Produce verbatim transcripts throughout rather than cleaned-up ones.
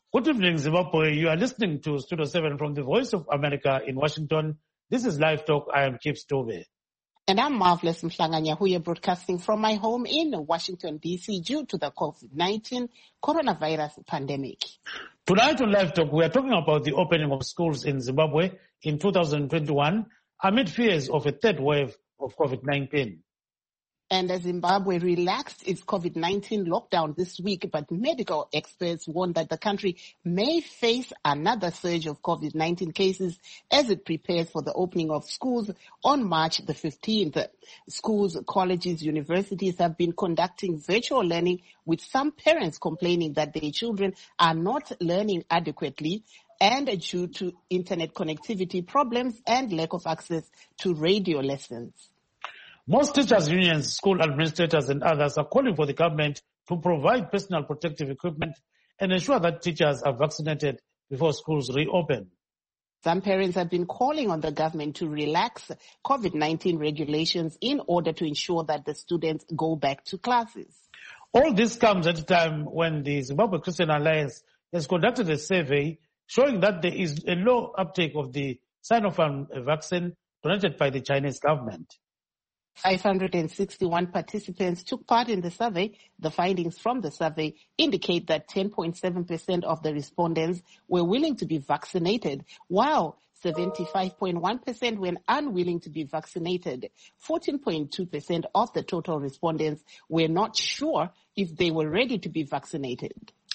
Good evening, Zimbabwe. You are listening to Studio seven from the Voice of America in Washington. This is Live Talk. I am Kip Stove. And I'm Marvelous Mhlanganya, who are broadcasting from my home in Washington, D C due to the COVID nineteen coronavirus pandemic. Tonight on Live Talk, we are talking about the opening of schools in Zimbabwe in two thousand twenty-one amid fears of a third wave of COVID nineteen. And Zimbabwe relaxed its COVID nineteen lockdown this week, but medical experts warn that the country may face another surge of COVID nineteen cases as it prepares for the opening of schools on March the fifteenth. Schools, colleges, universities have been conducting virtual learning, with some parents complaining that their children are not learning adequately and due to internet connectivity problems and lack of access to radio lessons. Most teachers' unions, school administrators and others are calling for the government to provide personal protective equipment and ensure that teachers are vaccinated before schools reopen. Some parents have been calling on the government to relax COVID nineteen regulations in order to ensure that the students go back to classes. All this comes at a time when the Zimbabwe Christian Alliance has conducted a survey showing that there is a low uptake of the Sinopharm vaccine donated by the Chinese government. five hundred sixty-one participants took part in the survey. The findings from the survey indicate that ten point seven percent of the respondents were willing to be vaccinated, while seventy-five point one percent were unwilling to be vaccinated. fourteen point two percent of the total respondents were not sure if they were ready to be vaccinated.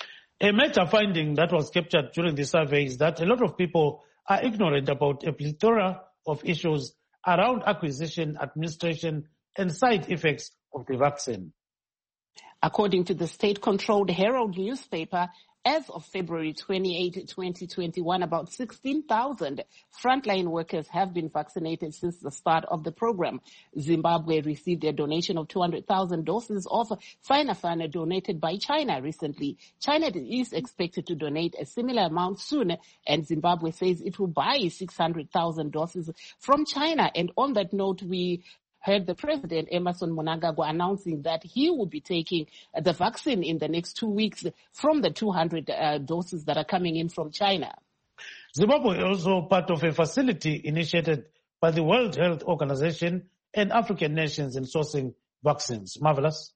A major finding that was captured during the survey is that a lot of people are ignorant about a plethora of issues around acquisition, administration, and side effects of the vaccine. According to the state-controlled Herald newspaper, as of February twenty-eighth, twenty twenty-one, about sixteen thousand frontline workers have been vaccinated since the start of the program. Zimbabwe received a donation of two hundred thousand doses of Sinopharm donated by China recently. China is expected to donate a similar amount soon, and Zimbabwe says it will buy six hundred thousand doses from China. And on that note, we heard the president, Emmerson Mnangagwa, announcing that he will be taking the vaccine in the next two weeks from the two hundred uh, doses that are coming in from China. Zimbabwe is also part of a facility initiated by the World Health Organization and African nations in sourcing vaccines. Marvelous.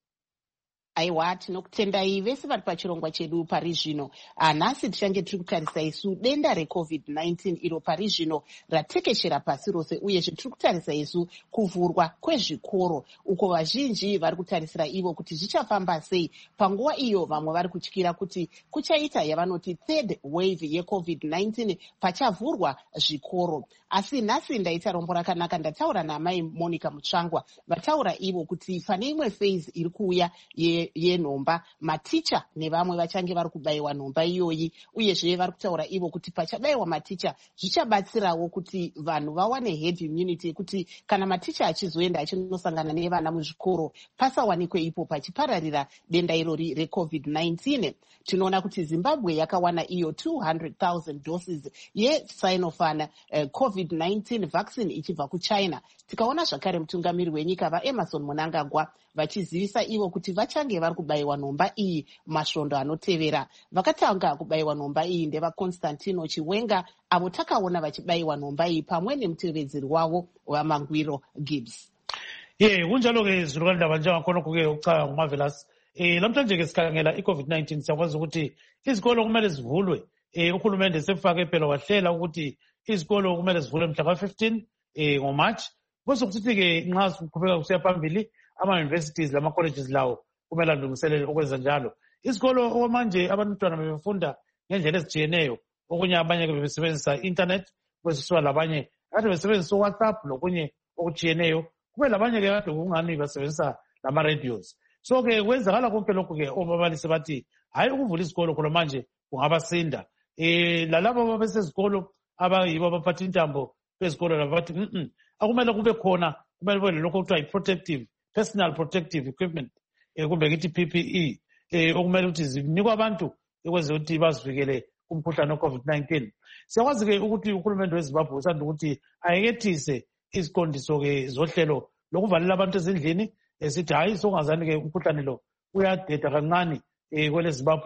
Aiwa, tinokutendai vese vari pachirongwa chedu pari zvino. Nhasi tichange tiri kutarisa isu denda recovid nineteen iro pari zvino ratekeshera pasi rose, uyezve tiri kutarisa isu kuvhurwa kwezvikoro, uko vazhinji vari kutarisira ivo kuti zvichafamba sei panguva iyo vamwe vari kutyira kuti kuchaita yavanoti third wave yecovid nineteen pachavhurwa zvikoro. Asi nhasi ndaita rombo rakanaka, ndataura namai Monica Mutsvangwa, vataura ivo kuti pane imwe phase iri kuuya ye yenhomba, maticha nevamwe vachange vari kubayiwa nhomba iyoyi, uyezve vari kutaura ivo kuti pachabayiwa maticha zvichabatsirawo kuti vanhu vawane herd immunity, kuti kana maticha achizoenda achinosangana nevana muzvikoro pasawanikwe ipo pachipararira denda irori recovid nineteen. Tinoona kuti Zimbabwe yakawana iyo two hundred thousand doses yeSinopharm uh, covid nineteen vaccine ichibva kuChina. Tikaona zvakare mutungamiri wenyika vaEmmerson Mnangagwa vachizivisa ivo kuti vachange vari kubayiwa nhomba iyi masvondo anotevera. Vakatanga kubayiwa nhomba iyi ndevaConstantino Chiwenga, avo takaona vachibayiwa nhomba iyi pamwe nemutevedzeri wavo waMangwiro Gibbs. Ye kunjalo ke zilukanda banje ngakhona kuke ucha Marvelous. Eh namhlanje ke sikhangela iCovid nineteen, siyakwazi ukuthi izikolo kumele zivulwe. Eh uhulumende sefake phela wahlela ukuthi izikolo kumele zivulwe mhla ka fifteen eh ngoMarch. Bese kuthi ke nxa siqhubeka kusiya phambili ama universities lama colleges lawo kumele alungiselele ukwenza njalo. Izikolo okwamanje abantwana befunda ngendlela ezijiyeneyo, okunye abanye besebenzisa internet, besisuka labanye kade besebenzisa WhatsApp lokunye okujiyeneyo, kube labanye ke kade kungani basebenzisa lama radios. So ke kwenzakala konke lokho ke obabalisi bathi hayi ukuvula isikolo khona manje kungabasinda. Eh lalabo abasezikolo abayibo abaphatha intambo bezikolo labathi mhm akumele kube khona, kumele kube lokho kuthiwa i-protective personal protective equipment, eh kumbe ngithi P P E, eh okumele ukuthi zinikwe abantu ukwenza ukuthi bazivikele kumkhuhlane weCovid nineteen. Siyakwazi ke ukuthi uhulumende weZimbabwe usanda ukuthi ayekethise iziqondiso ke zohlelo lokuvalela abantu ezindlini, esithi hayi sokungazani ke umkhuhlane lo uyadeda kancane eh kwele Zimbabwe.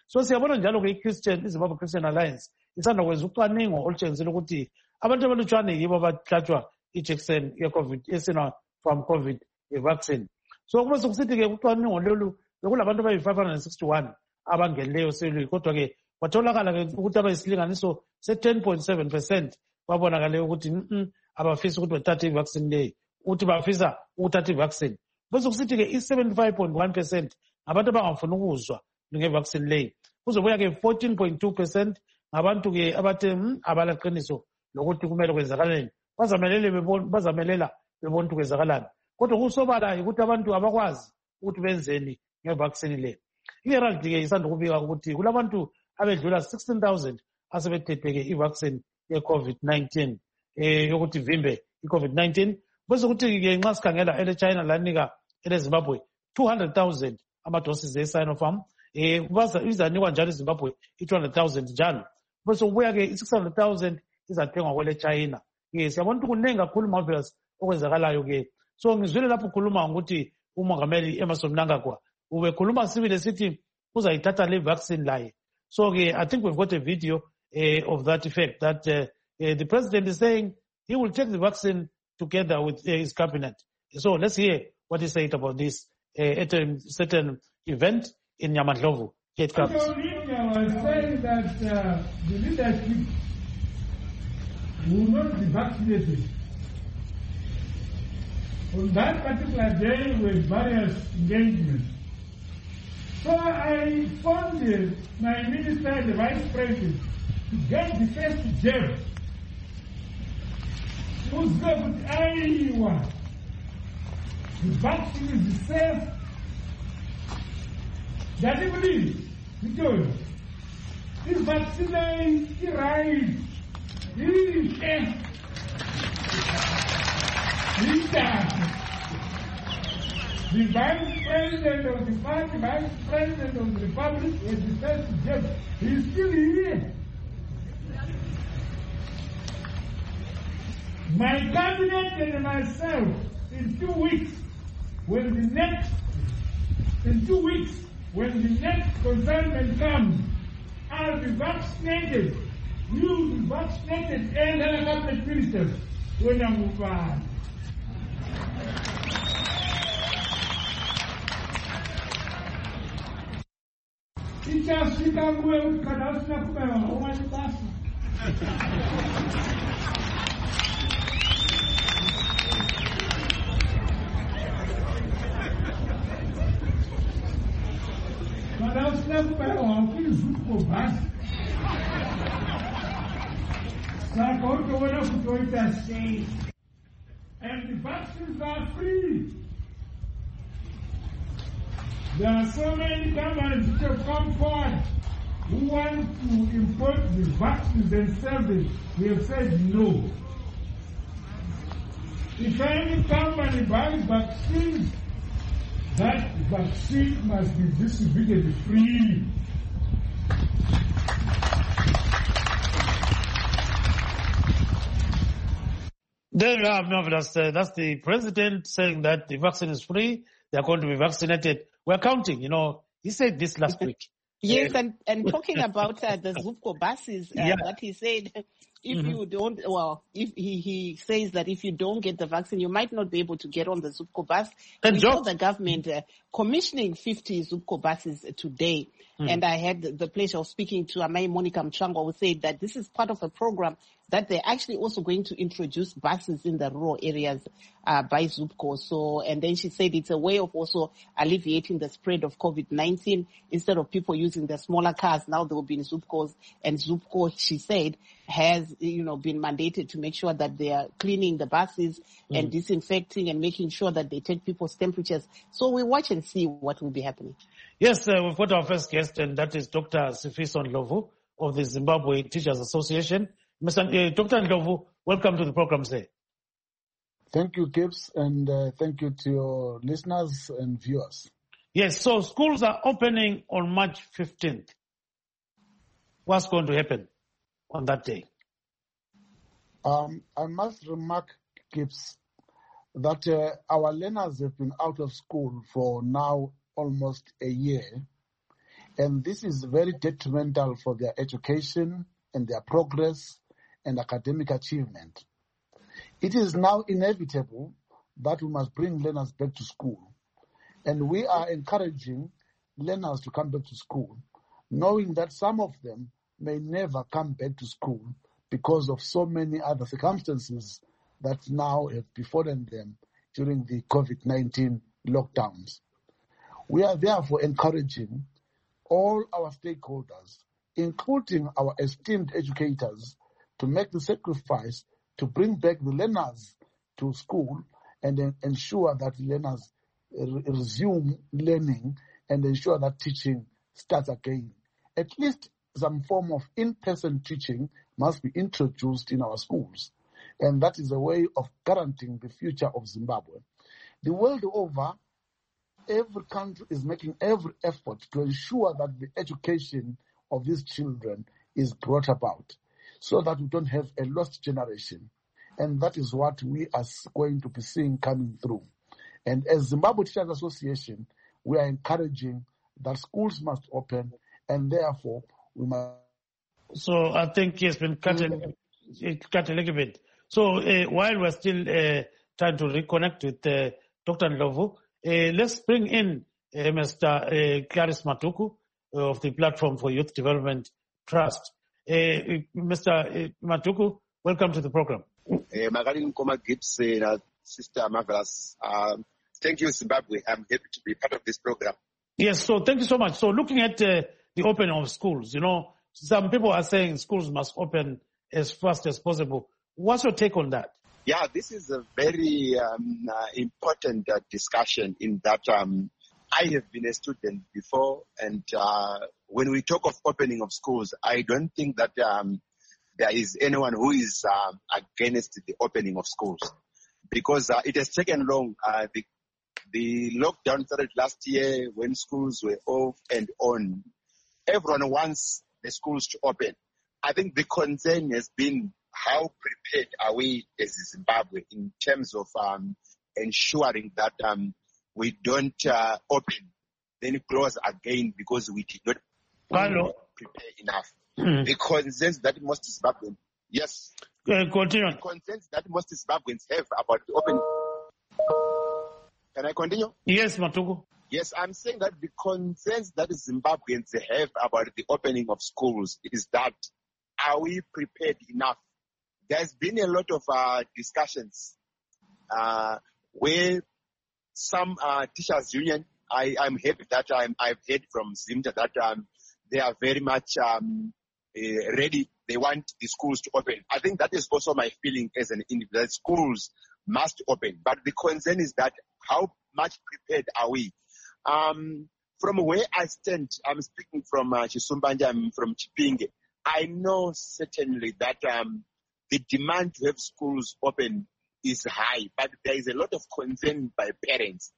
So siyabona njalo-ke i-Christian, iZimbabwe Christian Alliance isanda kwenza ucwaningo olutshengisela ukuthi abantu abalutshwane yibo abahlatshwa ijekiseni ye-COVID eSinopharm COVID vaccine. So kube sokusithi-ke ucwaningo lolu bekulabantu abayi-five hundred sixty-one abangenileyo selwi, kodwa-ke kwatholakala-ke ukuthi abayisilinganiso se-ten point seven percent babonakale ukuthi abafisa ukuthi bathathe i-vaccine leyi, ukuthi bafisa ukuthatha i-vaccine. Bese kusithi-ke i-seventy-five point one percent ngabantu abangafuni ukuzwa nge-vaccine leyi. Kuzobuya-ke fourteen point two percent ngabantu-ke abathe abalaqiniso lokuthi kumele kwenzakaleni, bazamelela bebona bazamelela bebona ukuthi kwenzakalani. Kodwa kusobala ukuthi abantu abakwazi ukuthi benzeni nge-vaccine leyi. I-Herald-ke isanda ukubika ukuthi kulabantu abedlula sixteen thousand asebethetheke i-vaccine ye-COVID nineteen eh yokuthi vimbe i-COVID nineteen. Bese kuthi-ke nxa sikhangela ele China lanika ele Zimbabwe two hundred thousand amadoses e-Sinopharm, eh izanikwa njalo iZimbabwe i-two hundred thousand njalo. Bese kubuya-ke i-six hundred thousand izathengwa kwele China. Yes, siyabona ukuthi kuningi kakhulu marvelous okwenzakalayo-ke. So ngizwile lapho ukhuluma ngokuthi umongameli Emmerson Mnangagwa ubekhuluma sibile sithi uzayithatha le vaccine laye. So-ke I think we've got a video uh, of that effect that uh, uh, the president is saying he will take the vaccine together with uh, his cabinet. So let's hear what he said about this uh, at a certain event in Nyamadlovu. It comes. So India was saying that uh, the leadership will not be vaccinated. On that particular day with various engagements. So I phoned my minister and the vice president to get the first jab. Who's going with Iowa? The vaccine is safe. That you believe? Because this vaccine is right. It is safe. The vice president of the party, vice president of the republic, is the first judge. He's still here. My cabinet and myself, in two weeks, when the next, in two weeks, when the next consignment comes, I'll be vaccinated. You'll be vaccinated and other cabinet ministers when I move on. Ichasika kuwe ukadasina kubewa omani basi. Kadasina kubewa ukizuko basi. Saka utowena kutoita safe. And the vaccines are free. There are so many governments which have come forward who want to import the vaccines themselves. We have said no. If any company buys vaccines, that vaccine must be distributed freely. There you have marvelous. Uh, that's the president saying that the vaccine is free. They are going to be vaccinated. We're counting, you know. He said this last week. Yes, and, and talking about uh, the Zupco buses, uh, Yeah. what he said, if Mhm. you don't, well, if he, he says that if you don't get the vaccine, you might not be able to get on the Zupco bus. And We saw jobs. the government uh, commissioning fifty Zupco buses today. Mm. And I had the pleasure of speaking to Amai Monica Mchangwa, who said that this is part of a program that they're actually also going to introduce buses in the rural areas uh, by Zupco. So, and then she said it's a way of also alleviating the spread of COVID nineteen. Instead of people using the smaller cars, now they will be in Zupcos. And Zupco, she said, has, you know, been mandated to make sure that they are cleaning the buses Mm. and disinfecting and making sure that they take people's temperatures. So we watch and see what will be happening. Yes, uh, we've got our first guest, and that is Doctor Sifiso Ndlovu of the Zimbabwe Teachers Association. Mister Uh, Doctor Ndlovu, welcome to the program, sir. Thank you, Gibbs, and uh, thank you to your listeners and viewers. Yes, so schools are opening on March fifteenth. What's going to happen on that day? Um, I must remark, Gibbs, that uh, our learners have been out of school for now almost a year, And this is very detrimental for their education and their progress and academic achievement. It is now inevitable that we must bring learners back to school. And we are encouraging learners to come back to school, knowing that some of them may never come back to school because of so many other circumstances that now have befallen them during the COVID nineteen lockdowns. We are therefore encouraging all our stakeholders, including our esteemed educators, to make the sacrifice to bring back the learners to school and then ensure that learners resume learning and ensure that teaching starts again. At least some form of in-person teaching must be introduced in our schools. And that is a way of guaranteeing the future of Zimbabwe. The world over, every country is making every effort to ensure that the education of these children is brought about so that we don't have a lost generation. And that is what we are going to be seeing coming through. And as Zimbabwe Teachers Association, we are encouraging that schools must open, and therefore we must. So I think it's been cut, a, it cut a little bit. So uh, while we're still uh, trying to reconnect with uh, Doctor Ndlovu, uh, let's bring in uh, Mister Uh, Clarice Matuku uh, of the Platform for Youth Development Trust. Uh, Mister Uh, Matuku, welcome to the program. Magaling Koma Gibbs, uh, Sister Marvelous. Um, thank you, Zimbabwe. I'm happy to be part of this program. Yes, so thank you so much. So looking at uh, the opening of schools, you know, some people are saying schools must open as fast as possible. What's your take on that? Yeah, this is a very um, uh, important uh, discussion in that um, I have been a student before, and uh, when we talk of opening of schools, I don't think that um, there is anyone who is uh, against the opening of schools, because uh, it has taken long. Uh, the, the lockdown started last year when schools were off and on. Everyone wants the schools to open. I think the concern has been how prepared are we as Zimbabwe in terms of um, ensuring that um, we don't uh, open, then close again because we did not Hello. prepare enough. Mm. The concerns that most Zimbabweans, yes, uh, continue. The concerns that most Zimbabweans have about the opening. Can I continue? Yes, Matuku. Yes, I'm saying that the concerns that Zimbabweans have about the opening of schools is that are we prepared enough? There's been a lot of uh, discussions uh, where some uh, teachers' union, I, I'm happy that I'm, I've heard from Zimta that um, they are very much um, uh, ready. They want the schools to open. I think that is also my feeling as an individual. Schools must open. But the concern is that how much prepared are we? Um, from where I stand, I'm speaking from uh, Chisumbanja, I'm from Chipinge. I know certainly that um, the demand to have schools open is high, but there is a lot of concern by parents.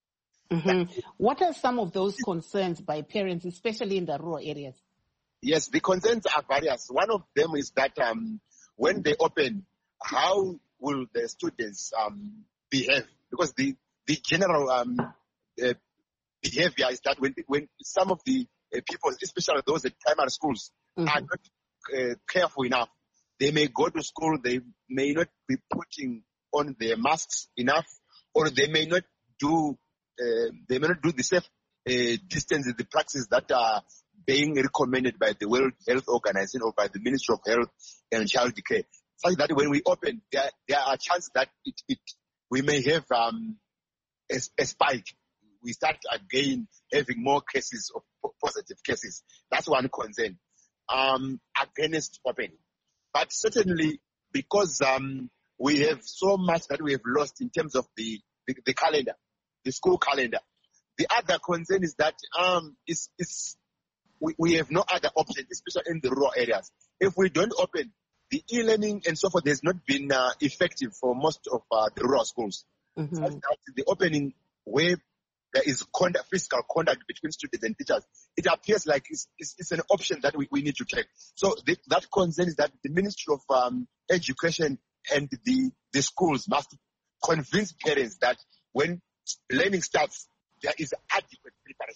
Mm-hmm. What are some of those concerns by parents, especially in the rural areas? Yes, the concerns are various. One of them is that um, when they open, how will the students um, behave? Because the, the general um, uh, behavior is that when, when some of the uh, people, especially those at primary schools, mm-hmm. are not uh, careful enough, they may go to school, they may not be putting on their masks enough, or they may not do uh, they may not do the safe uh, distance, the practices that are being recommended by the World Health Organization or by the Ministry of Health and Child Care. Such that when we open, there, there are chances that it, it we may have um, a, a spike. We start again having more cases of positive cases. That's one concern um, against opening. But certainly, because um, we have so much that we have lost in terms of the, the, the calendar, the school calendar. The other concern is that um, it's, it's, we, we have no other option, especially in the rural areas. If we don't open, the e-learning and so forth has not been uh, effective for most of uh, the rural schools. Mm-hmm. So that the opening where there is conduct, physical contact between students and teachers, it appears like it's, it's, it's an option that we, we need to take. So the, that concern is that the Ministry of um, Education and the, the schools must convince parents that when learning starts, there is adequate preparation.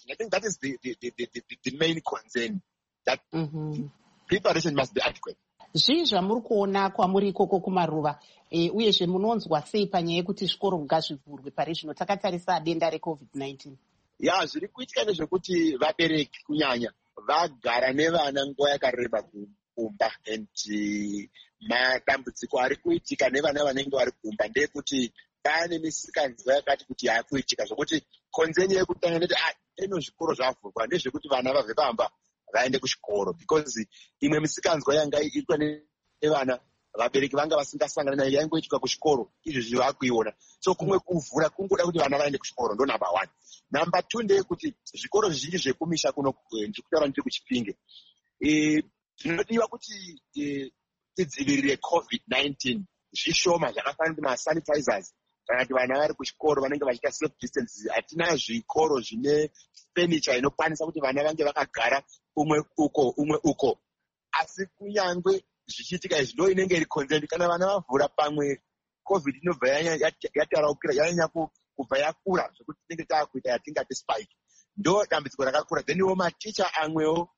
I think that is the, the, the, the, the, the main concern, that mm-hmm. preparation must be adequate. Zvii zvamuri kuona kwamuri ikoko kumaruva e, uyezve munonzwa sei panyaya yekuti zvikoro ngazvivhurwe pari zvino takatarisa denda recovid nineteen? Ya, zviri kuitika nezvekuti vabereki kunyanya vagara nevana nguva yakareba kumba, and madambudziko ari kuitika nevana vanenge vari kumba ndeyekuti pane misikanzwa yakati kuti yakuitika zvokuti konzeni yekutanga neti eno zvikoro zvavhurwa ndezvekuti vana vabve pamba vaende kuchikoro, because imwe misikanzwa yanga iitwa nevana vabereki vanga vasingasangana nayo yaingoitika kuchikoro, izvozvi vakuiona. So kumwe kuvhura kungoda kuti vana vaende kuchikoro, ndo number one. Number two ndeyekuti zvikoro zvizhinji zvekumisha kuno ndiri kutaura ndiri kuChipinge, zvinodiwa kuti tidzivirire covid nineteen zvishoma zvakafanana kuti masanitizers, kana kuti vana vari kuchikoro vanenge vachiita self distance. Hatina zvikoro zvine furniture inokwanisa kuti vana vange vakagara umwe uko umwe uko, asi kunyangwe zvichiitika izvi ndo inenge iri concern. Kana vana vavhura pamwe covid inobva yataraukira yanyanya kubva yakura zvekuti tinenge taakuita yatingati spike, ndo dambudziko rakakura. Then iwo maticha amwewo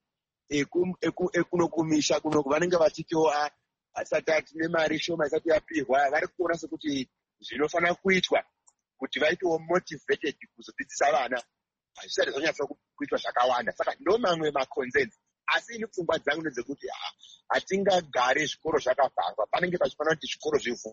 ekunokumisha kuno vanenge vachitiwo asati atine mari shoma isati yapirwa, vari kuona sekuti zvinofanira kuitwa kuti vaitewo motivated kuzodzidzisa vana hazvisati zvanyatsa kuitwa zvakawanda. Saka ndo mamwe maconcerns, asi ini pfungwa dzangu ndedzekuti hatingagare zvikoro zvakavharwa, panenge pachifanira kuti zvikoro zvivhurwe.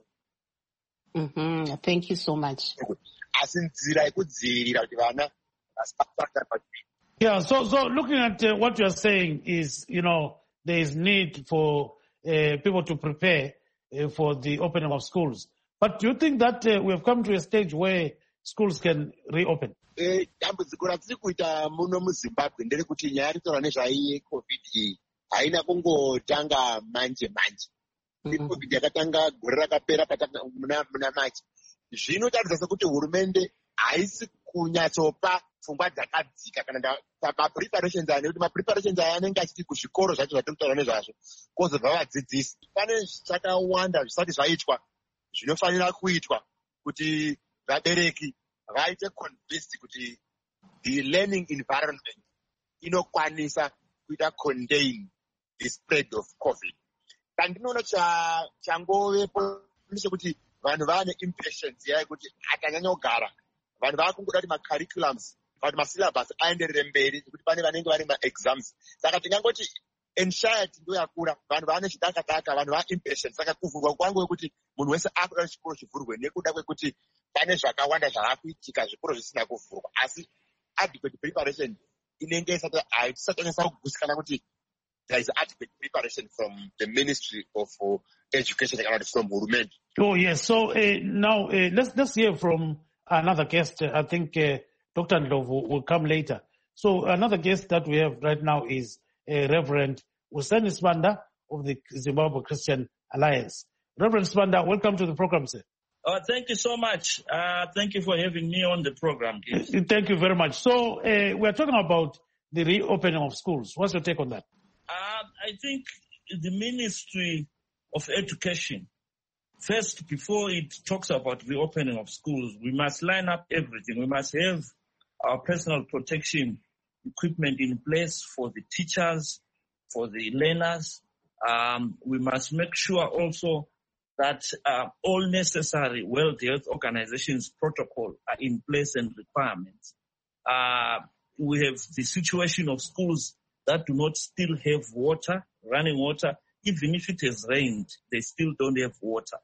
Mm-hmm. Thank you so much. Asi nzira yekudzivirira kuti vana vasipata. Yeah, so so looking at uh, what you are saying is, you know, there is need for uh, people to prepare uh, for the opening of schools. But do you think that uh, we have come to a stage where schools can reopen? Dambudziko ratiri kuita muno muZimbabwe nderekuti nyaya ritaura nezvaiye covid iyi haina kungotanga manje manje. Covid yakatanga gore rakapera muna March. Zvinotaridza sekuti hurumende haisi kunyatsopa pfungwa dzakadzika kana mapreparations ane kuti mapreparations aya anenge achiti kuzvikoro zvacho zvatiri kutaura nezvazvo kwozobva vadzidzisi. Pane zvakawanda zvisati zvaitwa zvinofanira kuitwa kuti vabereki vaite convinced kuti the learning environment inokwanisa kuita contain the spread of covid. Pandinoona changovepo ndechekuti vanhu vane impatience yekuti akanyanya kugara vanhu vakungoda kuti macurriculums kana kuti masyllabus aenderere mberi kuti pane vanenge vari maexams. Saka tingangoti anxiety ndo yakura, vanhu vane chidakadaka, vanhu va impatient. Saka kuvhurwa kwangu wekuti munhu wese akuda chikoro chivhurwe nekuda kwekuti pane zvakawanda zvavakuitika zvikoro zvisina kuvhurwa, asi adequate preparation inenge isati haisatanyasa kugusikana kuti there is adequate preparation from the Ministry of uh, Education and from hurumende. Oh yes, so uh, now uh, let's let's hear from another guest. I think uh, Doctor Ndlovu will, will come later. So another guest that we have right now is uh, Reverend Hussein Sibanda of the Zimbabwe Christian Alliance. Reverend Sibanda, welcome to the program, sir. Uh, thank you so much. Uh, thank you for having me on the program, please. Thank you very much. So uh, we're talking about the reopening of schools. What's your take on that? Uh, I think the Ministry of Education, first, before it talks about reopening of schools, we must line up everything. We must have our personal protection equipment in place for the teachers, for the learners. Um, we must make sure also that uh, all necessary World Health Organization's protocol are in place and requirements. Uh, we have the situation of schools that do not still have water, running water. Even if it has rained, they still don't have water.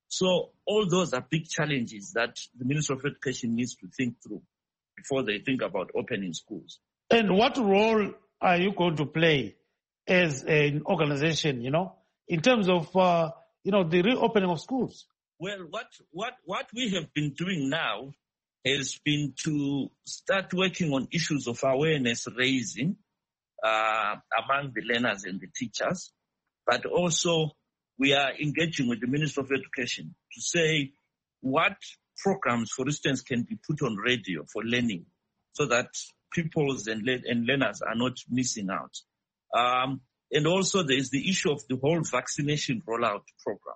So all those are big challenges that the Ministry of Education needs to think through before they think about opening schools. And what role are you going to play as an organization, you know, in terms of, uh, you know, the reopening of schools? Well, what, what, what we have been doing now has been to start working on issues of awareness raising uh, among the learners and the teachers, but also we are engaging with the Ministry of Education to say what programs, for instance, can be put on radio for learning so that pupils and, le- and learners are not missing out. Um, and also there is the issue of the whole vaccination rollout program.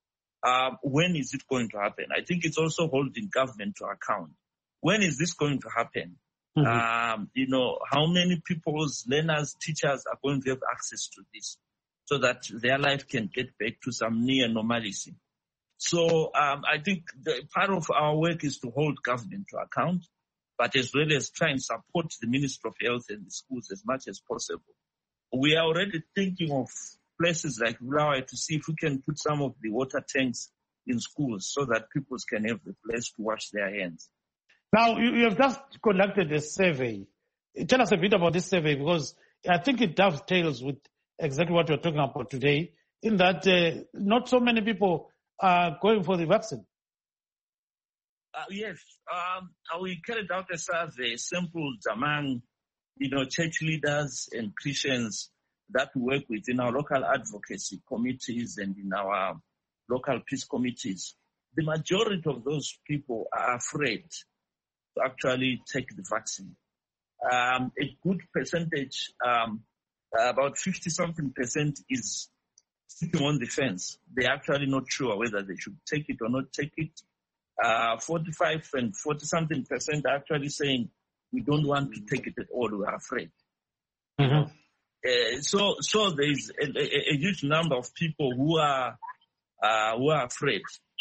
Um, when is it going to happen? I think it's also holding government to account. When is this going to happen? Mm-hmm. Um, you know, how many people's learners, teachers are going to have access to this so that their life can get back to some near normalcy. So um, I think the, part of our work is to hold government to account, but as well as try and support the Ministry of Health and the schools as much as possible. We are already thinking of places like Bulawayo to see if we can put some of the water tanks in schools so that people can have a place to wash their hands. Now, you, you have just conducted a survey. Tell us a bit about this survey, because I think it dovetails with exactly what you're talking about today, in that uh, not so many people are going for the vaccine. Uh, yes, um, we carried out a survey, sampled among, you know, church leaders and Christians that we work with in our local advocacy committees and in our local peace committees. The majority of those people are afraid to actually take the vaccine. Um, a good percentage, um, about fifty-something percent is sitting on the fence. They're actually not sure whether they should take it or not take it. Uh, forty-five and forty-something percent are actually saying, we don't want to take it at all, we are afraid. Mm-hmm. You know? uh, so, so there's a, a, a huge number of people who are, uh, who are afraid.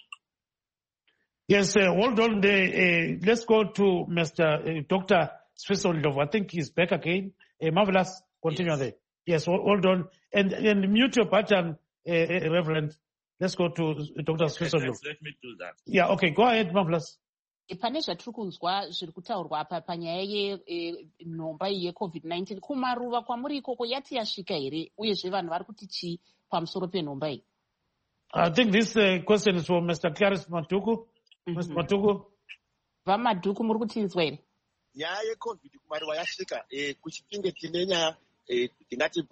Yes, uh, hold on there. Uh, let's go to Mister Uh, Doctor Swiso Ndlovu. I think he's back again. Uh, Marvelous, continue Yes. there. Yes, hold, hold on. And, and mute your button, uh, uh, Reverend. Let's go to Doctor Swiso Ndlovu. Let me do that. Yeah, okay, go ahead, Marvelous. pane zvatiri kunzwa zviri kutaurwa apa panyaya yenhomba iyi yecovid nineteen kumaruva kwamuri ikoko yati yasvika here uyezve vanhu vari kuti chii pamusoro penhomba iyi? I think this uh, question is for Mister Clarice Matuku. Mm-hmm. Mister Matuku. Vamadhuku muri kutinzwa here? Nyaya yecovid kumaruva yasvika eh, kuchipinge tine nyaya eh, tingati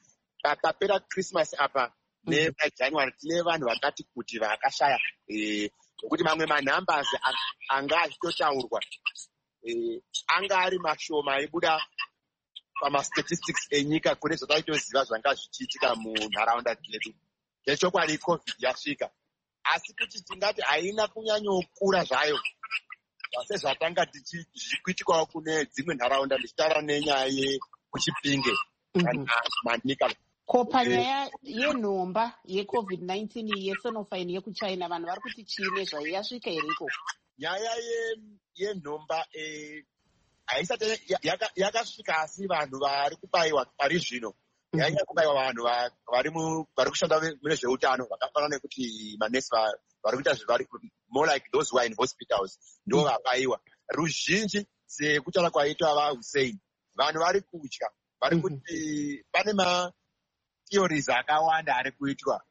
papera Christmas apa nepajanuary tine vanhu vakati kuti vakashaya eh, nokuti mamwe manhambers anga achitotaurwa eh, anga ari mashoma aibuda pamastatistics enyika kune zvotaitoziva zvanga zvichiitika munharaunda dzedu. Zvechokwadi covid yasvika, asi kuti tingati haina kunyanyokura zvayo sezvatanga tichikuitikwawo kune dzimwe nharaunda, ndichitaura nenyaya yekuchipinge kana manika. Ko panyaya yenhomba yecovid nineteen yeSinopharm yekuchina vanhu vari kuti chii nezvayo, yasvika here ikoko? Nyaya yenhomba haisati yakasvika, asi vanhu vari kubayiwa pari zvino yanyanya kubayiwa vanhu vari kushanda mune zveutano vakafanana nekuti manesi vari kuita zvari more like those who are in hospitals ndo vabayiwa ruzhinji. Sekutaura kwaitwa vaHussein, vanhu vari kutya, vari kuti pane ma theories akawanda ari kuitwa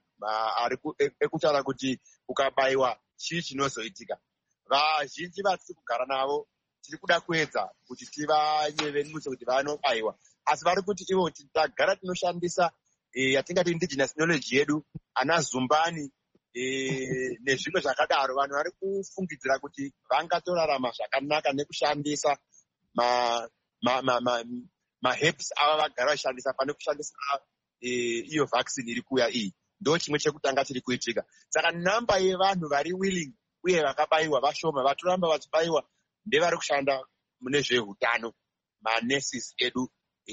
ekutaura kuti ukabayiwa chii chinozoitika. Vazhinji vatiri kugara navo tiri kuda kuedza kuti tivanyevenuse kuti vanobayiwa, asi vari kuti ivo tagara tinoshandisa yatingati indigenous knowledge yedu, ana zumbani nezvimwe zvakadaro. Vanhu vari kufungidzira kuti vangatorarama zvakanaka nekushandisa maherbs ava vagara vachishandisa pane kushandisa iyo vaccine iri kuuya iyi. Ndo chimwe chekutanga chiri kuitika. Saka namba yevanhu vari willing uye vakabayiwa vashoma. Vatoramba vachibayiwa ndevari kushanda mune zveutano, manesis edu,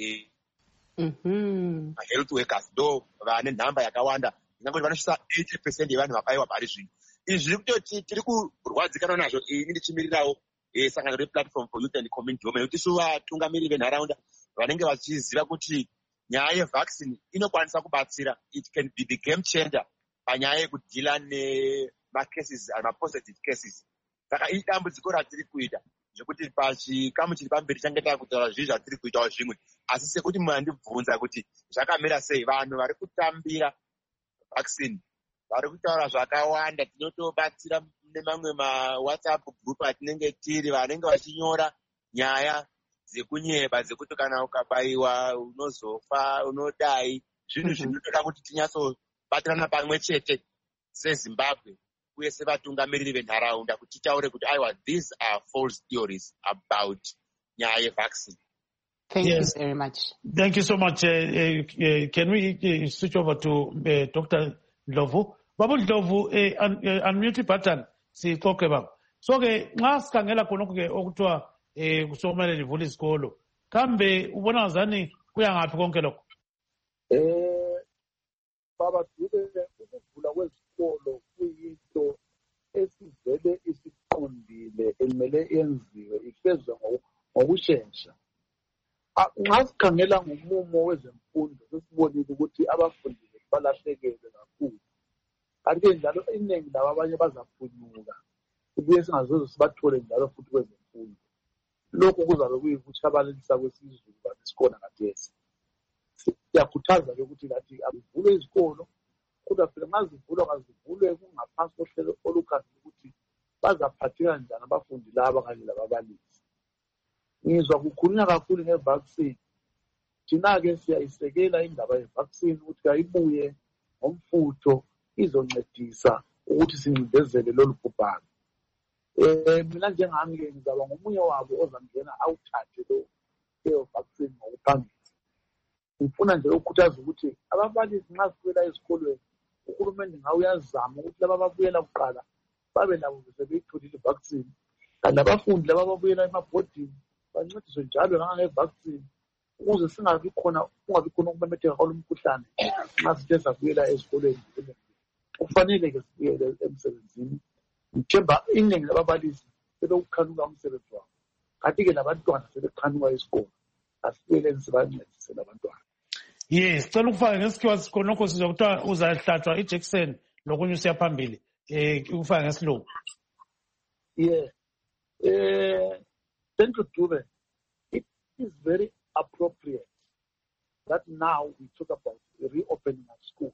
mahealth workers ndo vane nhamba yakawanda. Ingangoti vanosvisa eighty percent yevanhu vabayiwa pari zvino. Izvi zviri kutoti tiri kurwadzikanwa nazvo. Ini ndichimirirawo sangano replatform for youth and community development, kuti isu vatungamiri venharaunda vanenge vachiziva kuti nyaya yevaccine inokwanisa kubatsira. It can be the game changer panyaya yekudhila nemacases mapositive cases. Saka idambudziko ratiri kuita zvekuti pachikamu chiri pamberi change takutaura zvizvi zvatiri kuitawo zvimwe, asi sekuti mandibvunza kuti zvakamira sei, vanhu vari kutambira vaccine vari kutaura zvakawanda. Tinotobatsira nemamwe mawhatsapp group atinenge tiri, vanenge vachinyora nyaya dzekunyeba dzekuti kana ukabayiwa unozofa, unodai. Zvinhu zvinotoda kuti tinyatsobatirana pamwe chete seZimbabwe uye sevatungamiriri venharaunda kuti titaure kuti aiwa, these are false theories about nyaya yevaccine. Thank Yes. you very much. Thank you so much. Uh, uh, uh, can we uh, switch over to uh, Doctor Ndlovu? Babu Ndlovu, uh, un, uh, unmute button sixoxe baba. So ke nxa sikhangela khonokho ke okuthiwa um sokumele livule isikolo. Kambe ubona ngazani kuya ngaphi konke lokho? Eh, Baba Dube, ukuvula kwezikolo kuyinto esivele isiqondile ekumele yenziwe ifezwe ngokushesha. Nxa sikhangela ngomumo wezemfundo sesibonile ukuthi abafundi balahlekele kakhulu. Kanti njalo iningi labo abanye bazaphunyuka. Kubuye singazoze sibathole njalo futhi kwezemfundo. Lokhu kuzabe kuyikutshabalalisa kwesizulu kwasikhona khathesi. Siyakhuthaza ke ukuthi kathi abivulwe izikolo kodwa phela nxa zivulwa kazivulwe kungaphansi kohlelo olukhangela ukuthi bazaphatheka njani abafundi laba kanye lababalisi. Ngizwa kukhulunywa kakhulu ngevaccine. Thina-ke siyayisekela indaba yevaccine ukuthi kayibuye ngomfutho izoncedisa ukuthi sincindezele lolu bhubhane. Um mina njengami-ke ngizaba ngomunye wabo ozangena awuthathe leyo vaccine ngokuphambili. Ngifuna nje ukukhuthaza ukuthi ababalisi nxa sibuyela ezikolweni uhulumende ngabe uyazama ukuthi laba ababuyela kuqala babe labo sebeyitholile ivaccine. Kanti abafundi laba ababuyela emabhodini bancediswe njalo nangevaccine ukuze singabi khona kungabi khona ukumemetheka kwalo mkhuhlane nxa sithe sabuyela ezikolweni. Kufanele-ke sibuyele emsebenzini. Ngithemba iningi lababalisi sebekukhanuka umsebenzi wabo. Kanti-ke labantwana sebekhanuka isikolo. Asibuyeleni sibancedise labantwana. Yes, cela ukufaka ngesikhiwa sikhonokho sizwa kuthiwa uzahlatshwa ijekiseni lokunye usiya phambili. Um ukufaka ngesilungu. Yeah. Uh, Thank you, Dube. It is very appropriate that now we talk about the reopening of schools.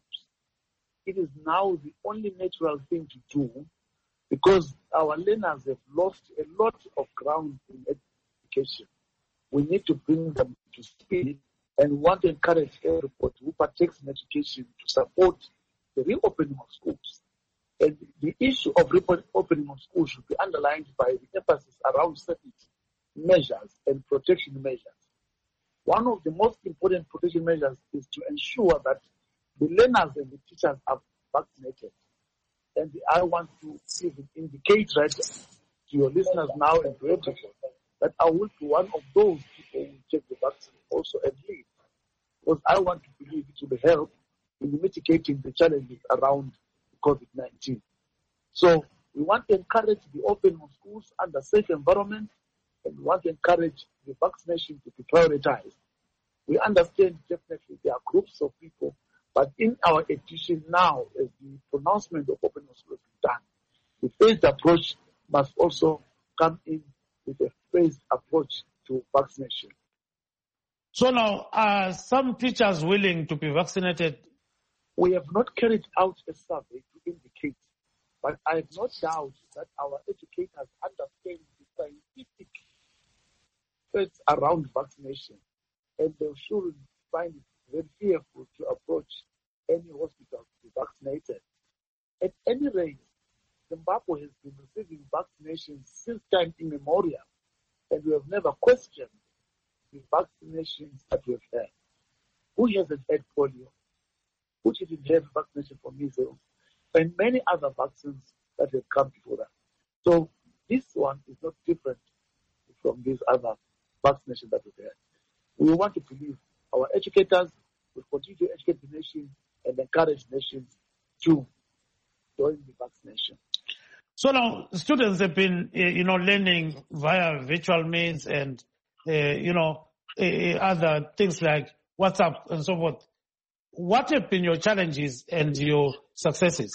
It is now the only natural thing to do because our learners have lost a lot of ground in education. We need to bring them to speed and want to encourage everybody who partakes in education to support the reopening of schools. And the issue of reopening of schools should be underlined by the emphasis around safety measures and protection measures. One of the most important protection measures is to ensure that the learners and the teachers are vaccinated. And I want to even indicate right to your listeners now and to everyone that I will be one of those people who take the vaccine also and leave. Because I want to believe it will help in mitigating the challenges around COVID nineteen. So we want to encourage the opening of schools under safe environment, and we want to encourage the vaccination to be prioritized. We understand definitely there are groups of people, but in our edition now, as the pronouncement of opening of schools is done, the phased approach must also come in with a phased approach to vaccination. So now, are some teachers willing to be vaccinated? We have not carried out a survey to indicate, but I have no doubt that our educators understand the scientific facts around vaccination, and they should find it very fearful to approach any hospital to be vaccinated. At any rate, Zimbabwe has been receiving vaccinations since time immemorial, and we have never questioned the vaccinations that we have had. Who hasn't had polio? Who didn't have vaccination for measles? And many other vaccines that have come before that. So this one is not different from these other vaccinations that we've had. We want to believe our educators will continue to educate the nation and encourage nations to join the vaccination. So now students have been, uh, you know, learning via virtual means and, uh, you know, uh, other things like WhatsApp and so forth. What have been your challenges and your successes?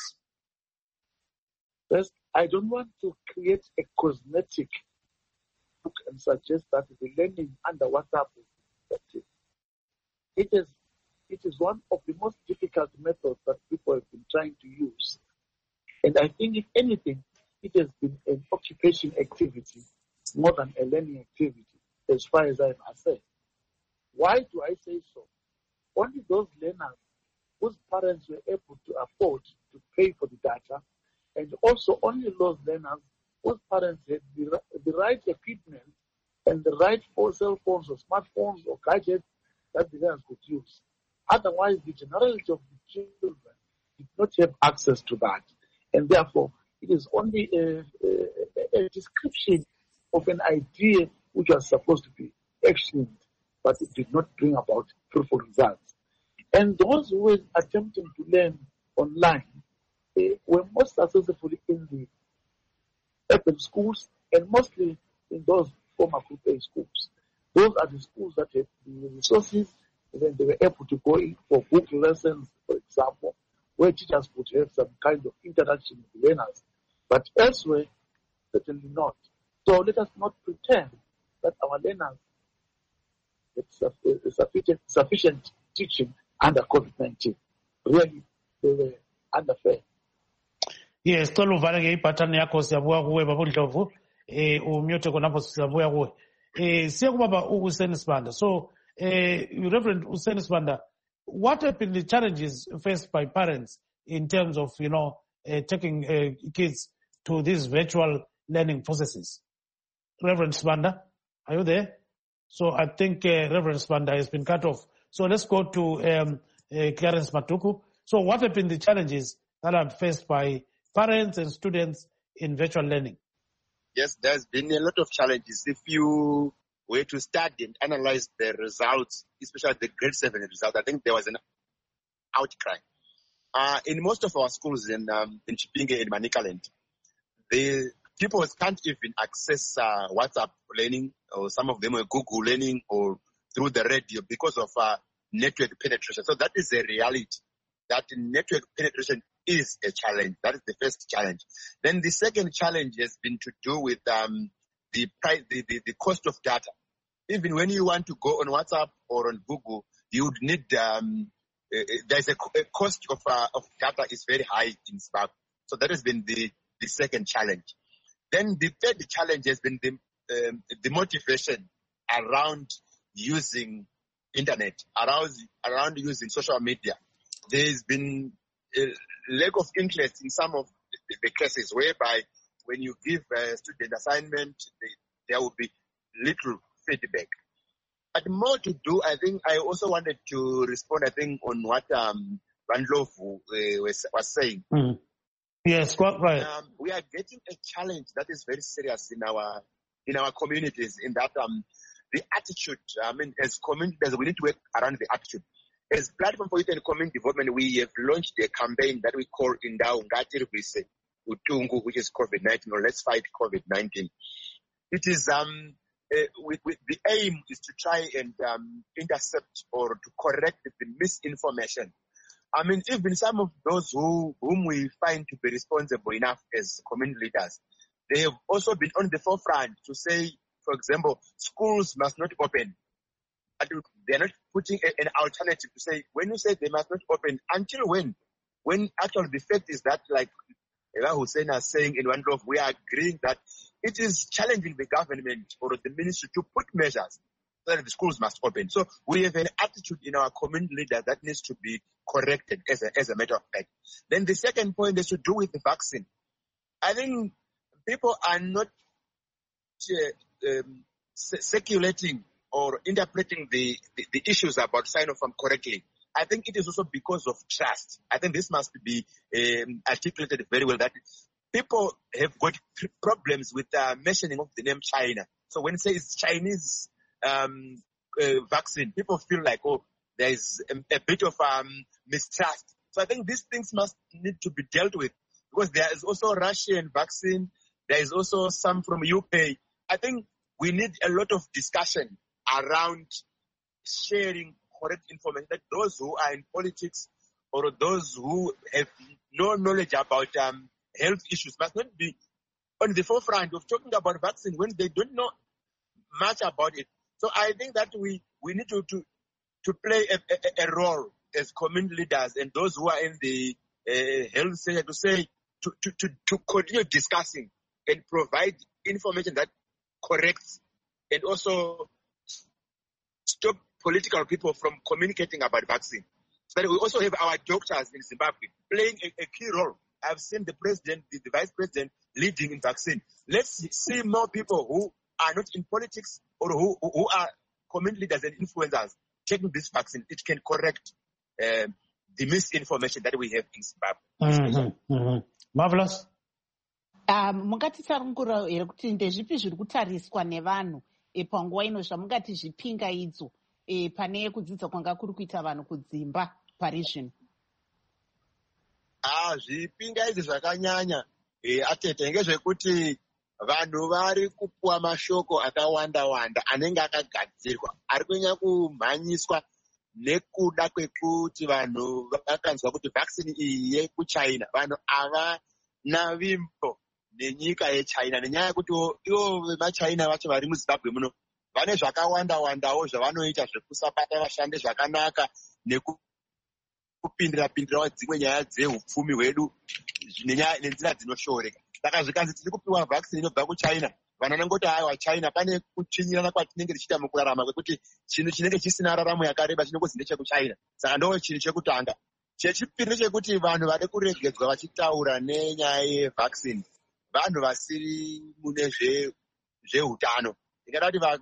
First, I don't want to create a cosmetic look and suggest that the learning under WhatsApp is effective. It is, it is one of the most difficult methods that people have been trying to use. And I think, if anything, it has been an occupation activity more than a learning activity, as far as I'm assessed. Why do I say so? Only those learners whose parents were able to afford to pay for the data, and also only those learners whose parents had the, the right equipment and the right cell phones or smartphones or gadgets that the learners could use. Otherwise, the generality of the children did not have access to that. And therefore, it is only a, a, a description of an idea which was supposed to be actioned, but it did not bring about fruitful results. And those who were attempting to learn online eh, were most successful in the urban schools and mostly in those former Group A schools. Those are the schools that have the resources, and then they were able to go in for book lessons, for example, where teachers would have some kind of interaction with learners. But elsewhere, certainly not. So let us not pretend that our learners have sufficient, sufficient teaching under COVID nineteen. Really, they were underfed. Yes, cela uvale ngeiphathani yakho siyabuya kuwe baba Ndlovu eh umute khonapho siyabuya kuwe eh siya kubaba uSeni Sibanda. So eh Reverend uSeni Sibanda, what have been the challenges faced by parents in terms of, you know, uh, taking uh, kids to these virtual learning processes? Reverend Sibanda, are you there? So I think uh, Reverend Sibanda has been cut off. So let's go to um, uh, Clarence Matuku. So what have been the challenges that are faced by parents and students in virtual learning? Yes, there's been a lot of challenges. If you were to study and analyze the results, especially the grade seven result, I think there was an outcry. Uh, in most of our schools in um, in Chipinge and Manicaland, the people can't even access uh, WhatsApp learning, or some of them are Google learning or through the radio because of uh, network penetration. So that is a reality. That network penetration is a challenge. That is the first challenge. Then the second challenge has been to do with um, the, price, the, the the cost of data. Even when you want to go on WhatsApp or on Google, you would need um, uh, there's a, a cost of uh, of data is very high in Zimbabwe. So that has been the the second challenge. Then the third challenge has been the um, the motivation around using internet, around around using social media. There's been a lack of interest in some of the, the cases whereby when you give a student assignment, they, there will be little feedback. But more to do, I think I also wanted to respond, I think, on what um, Van Ndlovu uh, was, was saying. Mm. Yes, quite right. Um, we are getting a challenge that is very serious in our in our communities, in that um, the attitude, I mean, as communities, we need to work around the attitude. As Platform for Youth and Community Development, we have launched a campaign that we call Indau Ngati Rwise Utungu, which is COVID nineteen, or Let's Fight COVID nineteen. It is, um, uh, with, with the aim is to try and um, intercept or to correct the misinformation. I mean, even some of those who whom we find to be responsible enough as community leaders, they have also been on the forefront to say, for example, schools must not open. They're not putting a, an alternative to say, when you say they must not open, until when? When actually the fact is that, like Eva Hussein is saying in one of, we are agreeing that it is challenging the government or the ministry to put measures so that the schools must open. So we have an attitude in our community leaders that needs to be corrected as a, as a matter of fact. Then the second point is to do with the vaccine. I think people are not uh, um, circulating or interpreting the, the, the issues about Sinopharm correctly. I think it is also because of trust. I think this must be um, articulated very well, that people have got problems with uh, mentioning of the name China. So when it says Chinese um, uh, vaccine, people feel like, oh, there is a, a bit of um, mistrust. So I think these things must need to be dealt with, because there is also Russian vaccine. There is also some from U K. I think we need a lot of discussion around sharing correct information, that those who are in politics or those who have no knowledge about um, health issues must not be on the forefront of talking about vaccine when they don't know much about it. So I think that we, we need to, to, to play a, a, a role as community leaders and those who are in the uh, health sector to say, to, to, to, to continue discussing and provide information that corrects and also stop political people from communicating about vaccine. So that we also have our doctors in Zimbabwe playing a, a key role. I've seen the president, the, the vice president leading in vaccine. Let's see more people who are not in politics or who, who are community leaders and influencers taking this vaccine. It can correct uh, the misinformation that we have in Zimbabwe. Mm-hmm, mm-hmm. Marvelous. Um, mungatitsarungura here kuti ndezvipi zviri kutariswa nevanhu e, panguva ino zvamungati zvipingaidzo e, pane kudzidza kwanga kuri kuita vanhu kudzimba pari zvino? Ah, zvipingaidzo zvakanyanya e, atete ngezvekuti vanhu vari kupuwa mashoko akawanda wanda anenge akagadzirwa ari kunyanya kumhanyiswa nekuda kwekuti vanhu vakanzwa kuti vaccine iyi yekuchina vanhu havana vimbo nenyika yechina nenyaya yekuti ivo vemachina vacho vari muzimbabwe muno vane zvakawanda wandawo zvavanoita zvekusabata vashande zvakanaka nekupindira pindirawo dzimwe nyaya dzeupfumi hwedu nenzira dzinoshooreka. Saka zvikanzi tiri kupiwa vaccine inobva kuchina vanhu vanongoti aiwa china pane kutsvinyirana kwatinenge tichiita mukurarama kwekuti chinhu chinenge chisina raramo yakareba chinongozi ndechekuchina. Saka ndo chinhu chekutanga. Chechipiri ndechekuti vanhu vari kuregedzwa vachitaura nenyaya yevaccine vanhu vasiri mune zveutano. Ndingada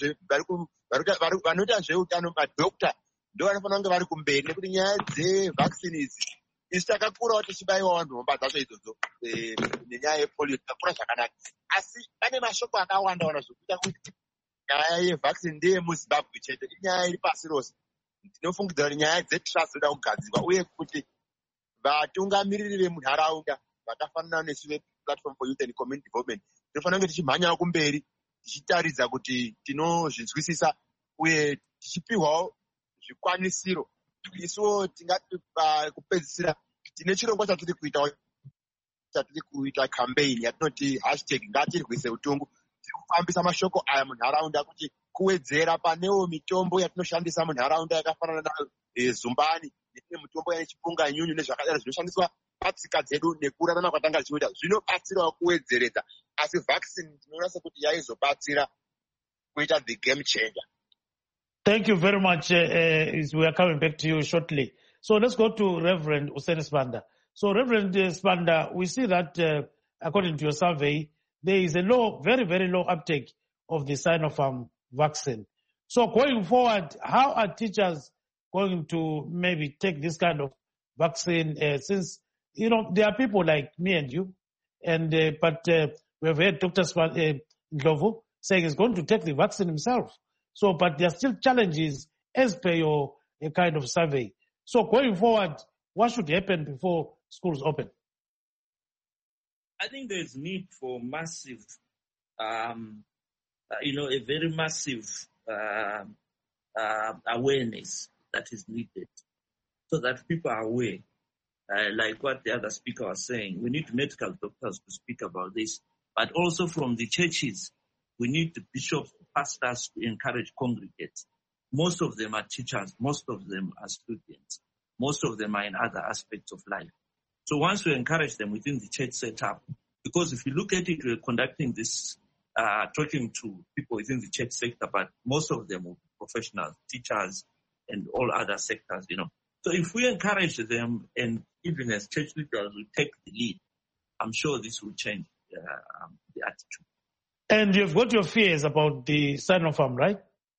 kuti vanoita zveutano madhokta ndo vanofanira kunge vari kumberi nekuti nyaya dzevaccine idzi isi takakurawo tichibaiwa vanhu nhomba dzacho idzodzo nenyaya yepolio takakura zvakanaka. Asi pane mashoko akawanda wanda zvokuita kuti nyaya yevaccine ndeye muzimbabwe chete inyaya iri pasi rose. Ndinofungidzira kuti nyaya dzetrust dzinoda kugadzirwa uye kuti vatungamiriri vemunharaunda vakafanana nesu veplatform for youth and community development tinofanira kunge tichimhanyawo kumberi tichitaridza kuti tinozvinzwisisa uye tichipihwawo zvikwanisiro. Isuwo tingati kupedzisira tine chirongwa chatiri kuitawo chatiri kuita campaign yatinoti hashtag ngatirwise utongo. Tiri kufambisa mashoko aya munharaunda kuti kuwedzera panewo mitombo yatinoshandisa munharaunda yakafanana nazumbani neimwe mitombo yechipunga nyunyu nezvakadaro zvinoshandiswa patsika dzedu nekurarama kwatanga tichiita zvinobatsirawo kuwedzeredza. Asi vaccine tinoona sekuti yaizobatsira kuita the game changer. Thank you very much. Uh, uh, we are coming back to you shortly. So let's go to Reverend Hussein Sibanda. So Reverend uh, Sibanda, we see that uh, according to your survey, there is a low, very, very low uptake of the Sinopharm vaccine. So going forward, how are teachers going to maybe take this kind of vaccine uh, since, you know, there are people like me and you, and uh, but uh, we have heard Doctor Uh, Ndlovu saying he's going to take the vaccine himself. So, but there are still challenges as per your uh, kind of survey. So going forward, what should happen before schools open? I think there's need for massive, um, uh, you know, a very massive uh, uh, awareness that is needed so that people are aware. Uh, like what the other speaker was saying, we need medical doctors to speak about this, but also from the churches, we need the bishops, pastors to encourage congregates. Most of them are teachers. Most of them are students. Most of them are in other aspects of life. So once we encourage them within the church setup, because if you look at it, we're conducting this, uh, talking to people within the church sector, but most of them will be professionals, teachers, and all other sectors, you know. So if we encourage them, and even as church leaders will take the lead, I'm sure this will change uh, um, the attitude. And you've got your fears about the Sinopharm, right?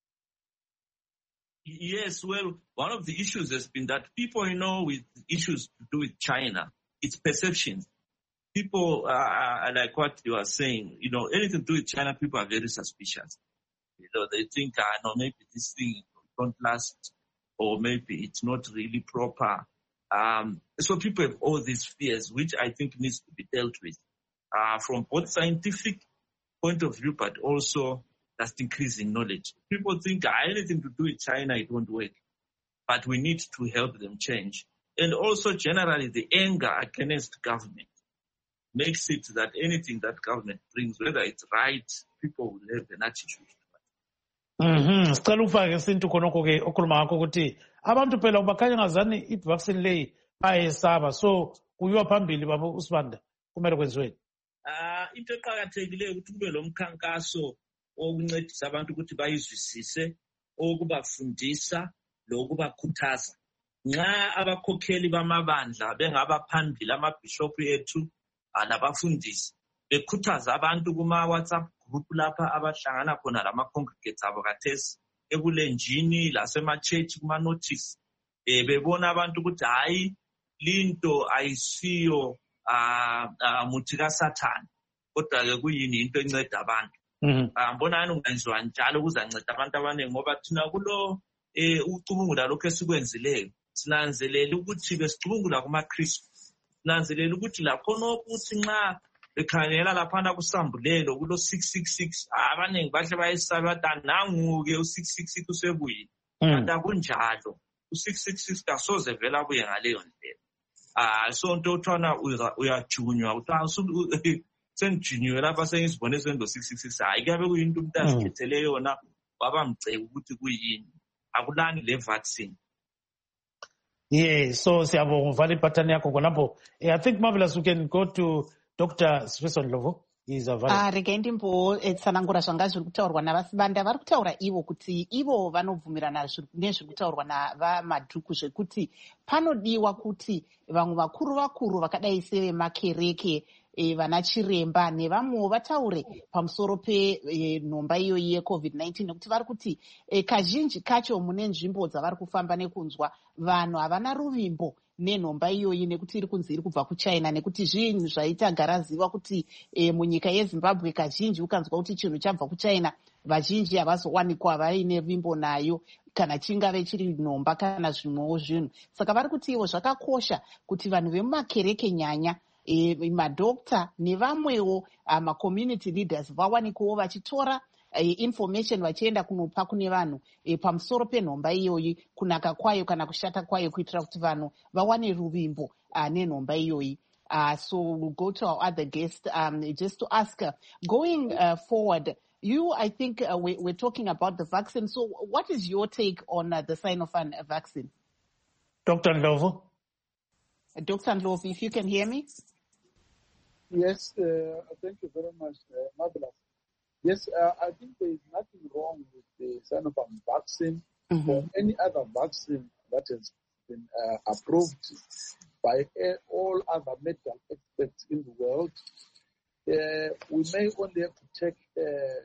Yes, well, one of the issues has been that people, you know, with issues to do with China, it's perceptions. People, uh, like what you are saying, you know, anything to do with China, people are very suspicious. You know, they think, I uh, know, maybe this thing don't last, or maybe it's not really proper. Um, so people have all these fears, which I think needs to be dealt with, uh, from both scientific point of view, but also just increasing knowledge. People think uh, anything to do with China, it won't work. But we need to help them change. And also generally the anger against government makes it that anything that government brings, whether it's right, people will have an attitude. Mhm. Sicela ufake isintu khonokho ke okhuluma ngakho ukuthi abantu phela ubakhanya ngazani i-vaccine leyi bayesaba. So kuyiwa phambili baba uSibanda kumele kwenziweni. Ah, into eqhakathekileyo ukuthi kube lo mkhankaso okuncedisa abantu ukuthi bayizwisise, okubafundisa, lokubakhuthaza. Nxa abakhokheli bamabandla bengaba phambili amabishop ethu alabafundisi bekhuthaza abantu kuma WhatsApp group lapha abahlangana khona lama congregates abo kathesi ebulenjini lasema church kuma notice eh bebona abantu ukuthi hayi linto ayisiyo ah muthi kaSathane kodwa ke kuyini into enceda abantu. Ambonani ungenziwa njalo ukuzanceda abantu abaningi ngoba thina kulo eh ucubungula lokho esikwenzileyo sinanzelela ukuthi besicubungula kuma Kristu sinanzelela ukuthi lakhona ukuthi nxa bekhangela laphana kusambulelo kulo six six six abaningi bahle bayisaba nanguke u six six six usebuye kanti akunjalo u six six six kasoze vela abuye ngaleyo ndlela. Ah so nto uthwana uyajunywa uthi senjuniwe lapha sengizibone sendo six six six hayi kuyabe kuyinto umuntu asikhethele yona wabamceka ukuthi kuyini akulani le vaccine. Yeah, so siyabonga uvale iphathani yakho khonapho. I think Marvelous, we can go to Doctor Sifiso Ndlovu. Ah, rega ndimbo tsanangura zvanga zviri kutaurwa navasibanda vari kutaura ivo kuti ivo vanobvumirana nezviri kutaurwa navamadhuku zvekuti panodiwa kuti vamwe vakuru vakuru vakadai sevemakereke E, vana chiremba nevamwewo vataure pamusoro penhomba e, iyoyi yecovid nineteen nekuti vari kuti e, kazhinji kacho mune nzvimbo dzavari kufamba nekunzwa vanhu havana ruvimbo nenhomba iyoyi nekuti iri kunzi iri kubva kuchina nekuti zvinhu zvaita garaziva kuti e, munyika yezimbabwe kazhinji ukanzwa kuti chinhu chabva kuchina vazhinji havazowanikwa vaine vimbo nayo kana chingave chiri nhomba kana zvimwewo zvinhu. Saka vari kuti ivo zvakakosha kuti vanhu vemumakereke nyanya E, madokta nevamwewo macommunity leaders vawanikewo vachitora e, information vachienda kunopa kune vanhu e, pamusoro penhomba iyoyi, kunaka kwayo kana kushata kwayo, kuitira kuti vanhu vawane ruvimbo uh, nenhomba iyoyi. Uh, so we'll go to our other guest um, just to ask her, going uh, forward, you, I think uh, we, we're talking about the vaccine. So what is your take on uh, the Sinopharm vaccine? Doctor Ndlovu? Doctor Ndlovu, if you can hear me? Yes, uh, thank you very much, uh, Marvelous. Yes, uh, I think there is nothing wrong with the Sinopharm vaccine mm-hmm. or any other vaccine that has been uh, approved by uh, all other medical experts in the world. Uh, we may only have to take uh,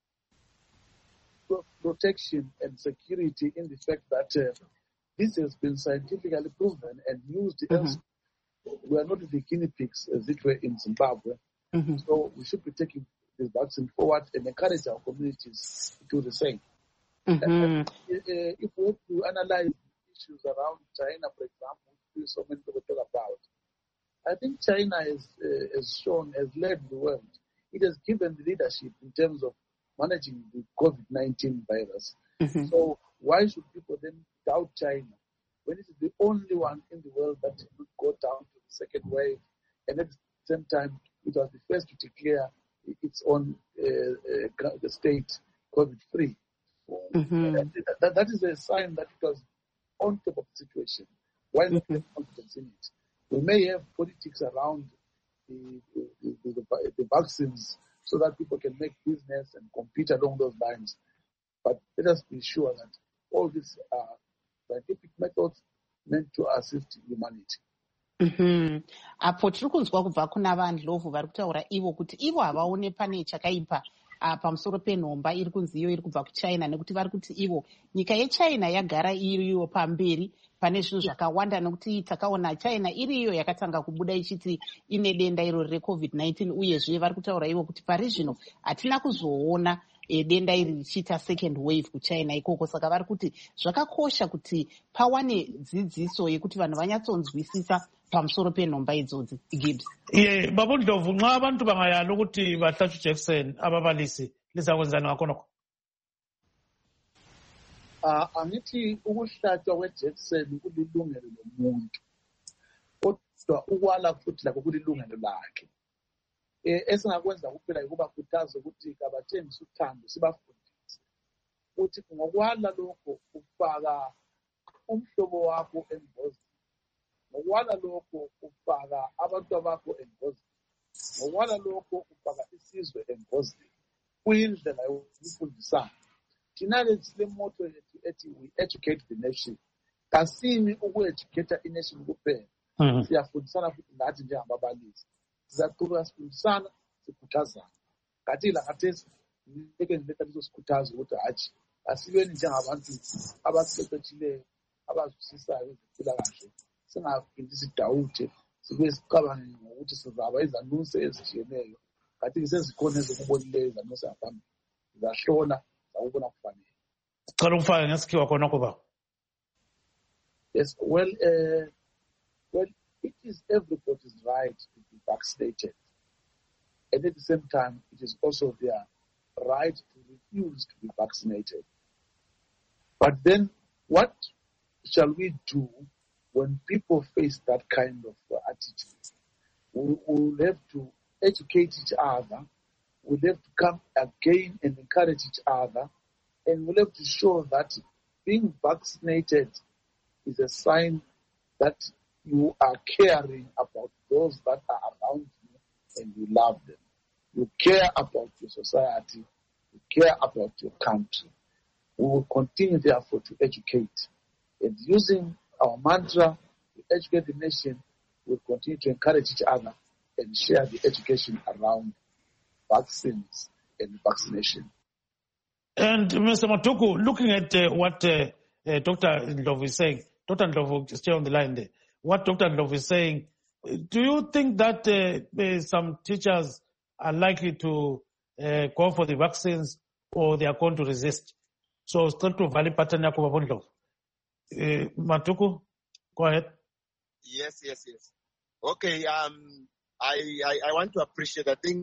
protection and security in the fact that uh, this has been scientifically proven and used mm-hmm. elsewhere. We are not the guinea pigs, as it were, in Zimbabwe. Mm-hmm. So we should be taking this vaccine forward and encourage our communities to do the same. Mm-hmm. And, uh, if we have to analyze issues around China, for example, which so many people talk about, I think China has, uh, has shown, has led the world. It has given the leadership in terms of managing the COVID nineteen virus. Mm-hmm. So why should people then doubt China when it is the only one in the world that did not go down to the second wave, and at the same time it was the first to declare its own uh, uh, the state COVID-free. Mm-hmm. That, that is a sign that it was on top of the situation. Why not have confidence in it? We may have politics around the, the, the, the, the vaccines so that people can make business and compete along those lines. But let us be sure that all these are scientific methods meant to assist humanity. Mm-hmm. Apo tiri kunzwa kubva kuna vaNdlovu vari kutaura ivo kuti ivo havaone pane chakaipa uh, pamusoro penhomba iri kunzi iyo iri kubva kuchina nekuti vari kuti ivo nyika yechina yagara iriyo pamberi pane zvinhu zvakawanda nekuti takaona china iriyo yakatanga kubuda ichiti ine denda iro recovid nineteen uyezve vari kutaura ivo kuti pari zvino hatina kuzoona e, denda iri richiita second wave kuchina ikoko. Saka vari kuti zvakakosha kuti pawane dzidziso yekuti vanhu vanyatsonzwisisa pamusoro penhomba idzodzi. Gibbs. Ye baba Ndlovu, nxa abantu bangayala ukuthi bahlatshwe ijekiseni ababalisi lizakwenzani ngakhonokho? Uh, angithi ukuhlatshwa kwejekiseni kulilungelo lomuntu, kodwa ukwala futhi lakho kulilungelo lakhe. Eh, esingakwenza kuphela ukuba khuthaza ukuthi kabatshengise uthando, sibafundise ukuthi ngokwala lokho ufaka umhlobo wakho engozini, ngokwala lokho ufaka abantu bakho engozini, ngokwala lokho ufaka isizwe engozini. Kuyindlela yokufundisana. Thina le moto yethu ethi we educate the nation. Kasimi uku-educate i-nation kuphela. Siyafundisana futhi nathi njengababalisi. Sizaqhubeka sifundisana, sikhuthazana. Kathi la khathesi ngeke ngiletha leso sikhuthazo ukuthi hatshi asibeni njengabantu abaqeqetshileyo abazwisisayo ezempilakahle, singaphindi sidawuthe sibuye sicabange ngokuthi sizaba izanuse ezitshiyeneyo kathi sezikhono ezokubonileyo zanosaphambi zahlola zakubona kufanele. Cala ukufaka ngesikhiwa khona kuba. Yes, well, uh, well, it is everybody's right to be vaccinated. And at the same time, it is also their right to refuse to be vaccinated. But then, what shall we do when people face that kind of uh, attitude? We will have to educate each other. We'll have to come again and encourage each other. And we'll have to show that being vaccinated is a sign that you are caring about those that are around you and you love them. You care about your society. You care about your country. We will continue, therefore, to educate. And using our mantra to educate the nation, we'll continue to encourage each other and share the education around vaccines and vaccination. And Mister Matuku, looking at uh, what uh, uh, Doctor Ndlovu is saying, Doctor Ndlovu, stay on the line there. What Doctor Ndlovu is saying, do you think that uh, uh, some teachers are likely to uh, go for the vaccines or they are going to resist? So, still to valid pattern Ndlovu. Uh, Matuku, go ahead. Yes, yes, yes. Okay, um, I, I, I want to appreciate, I think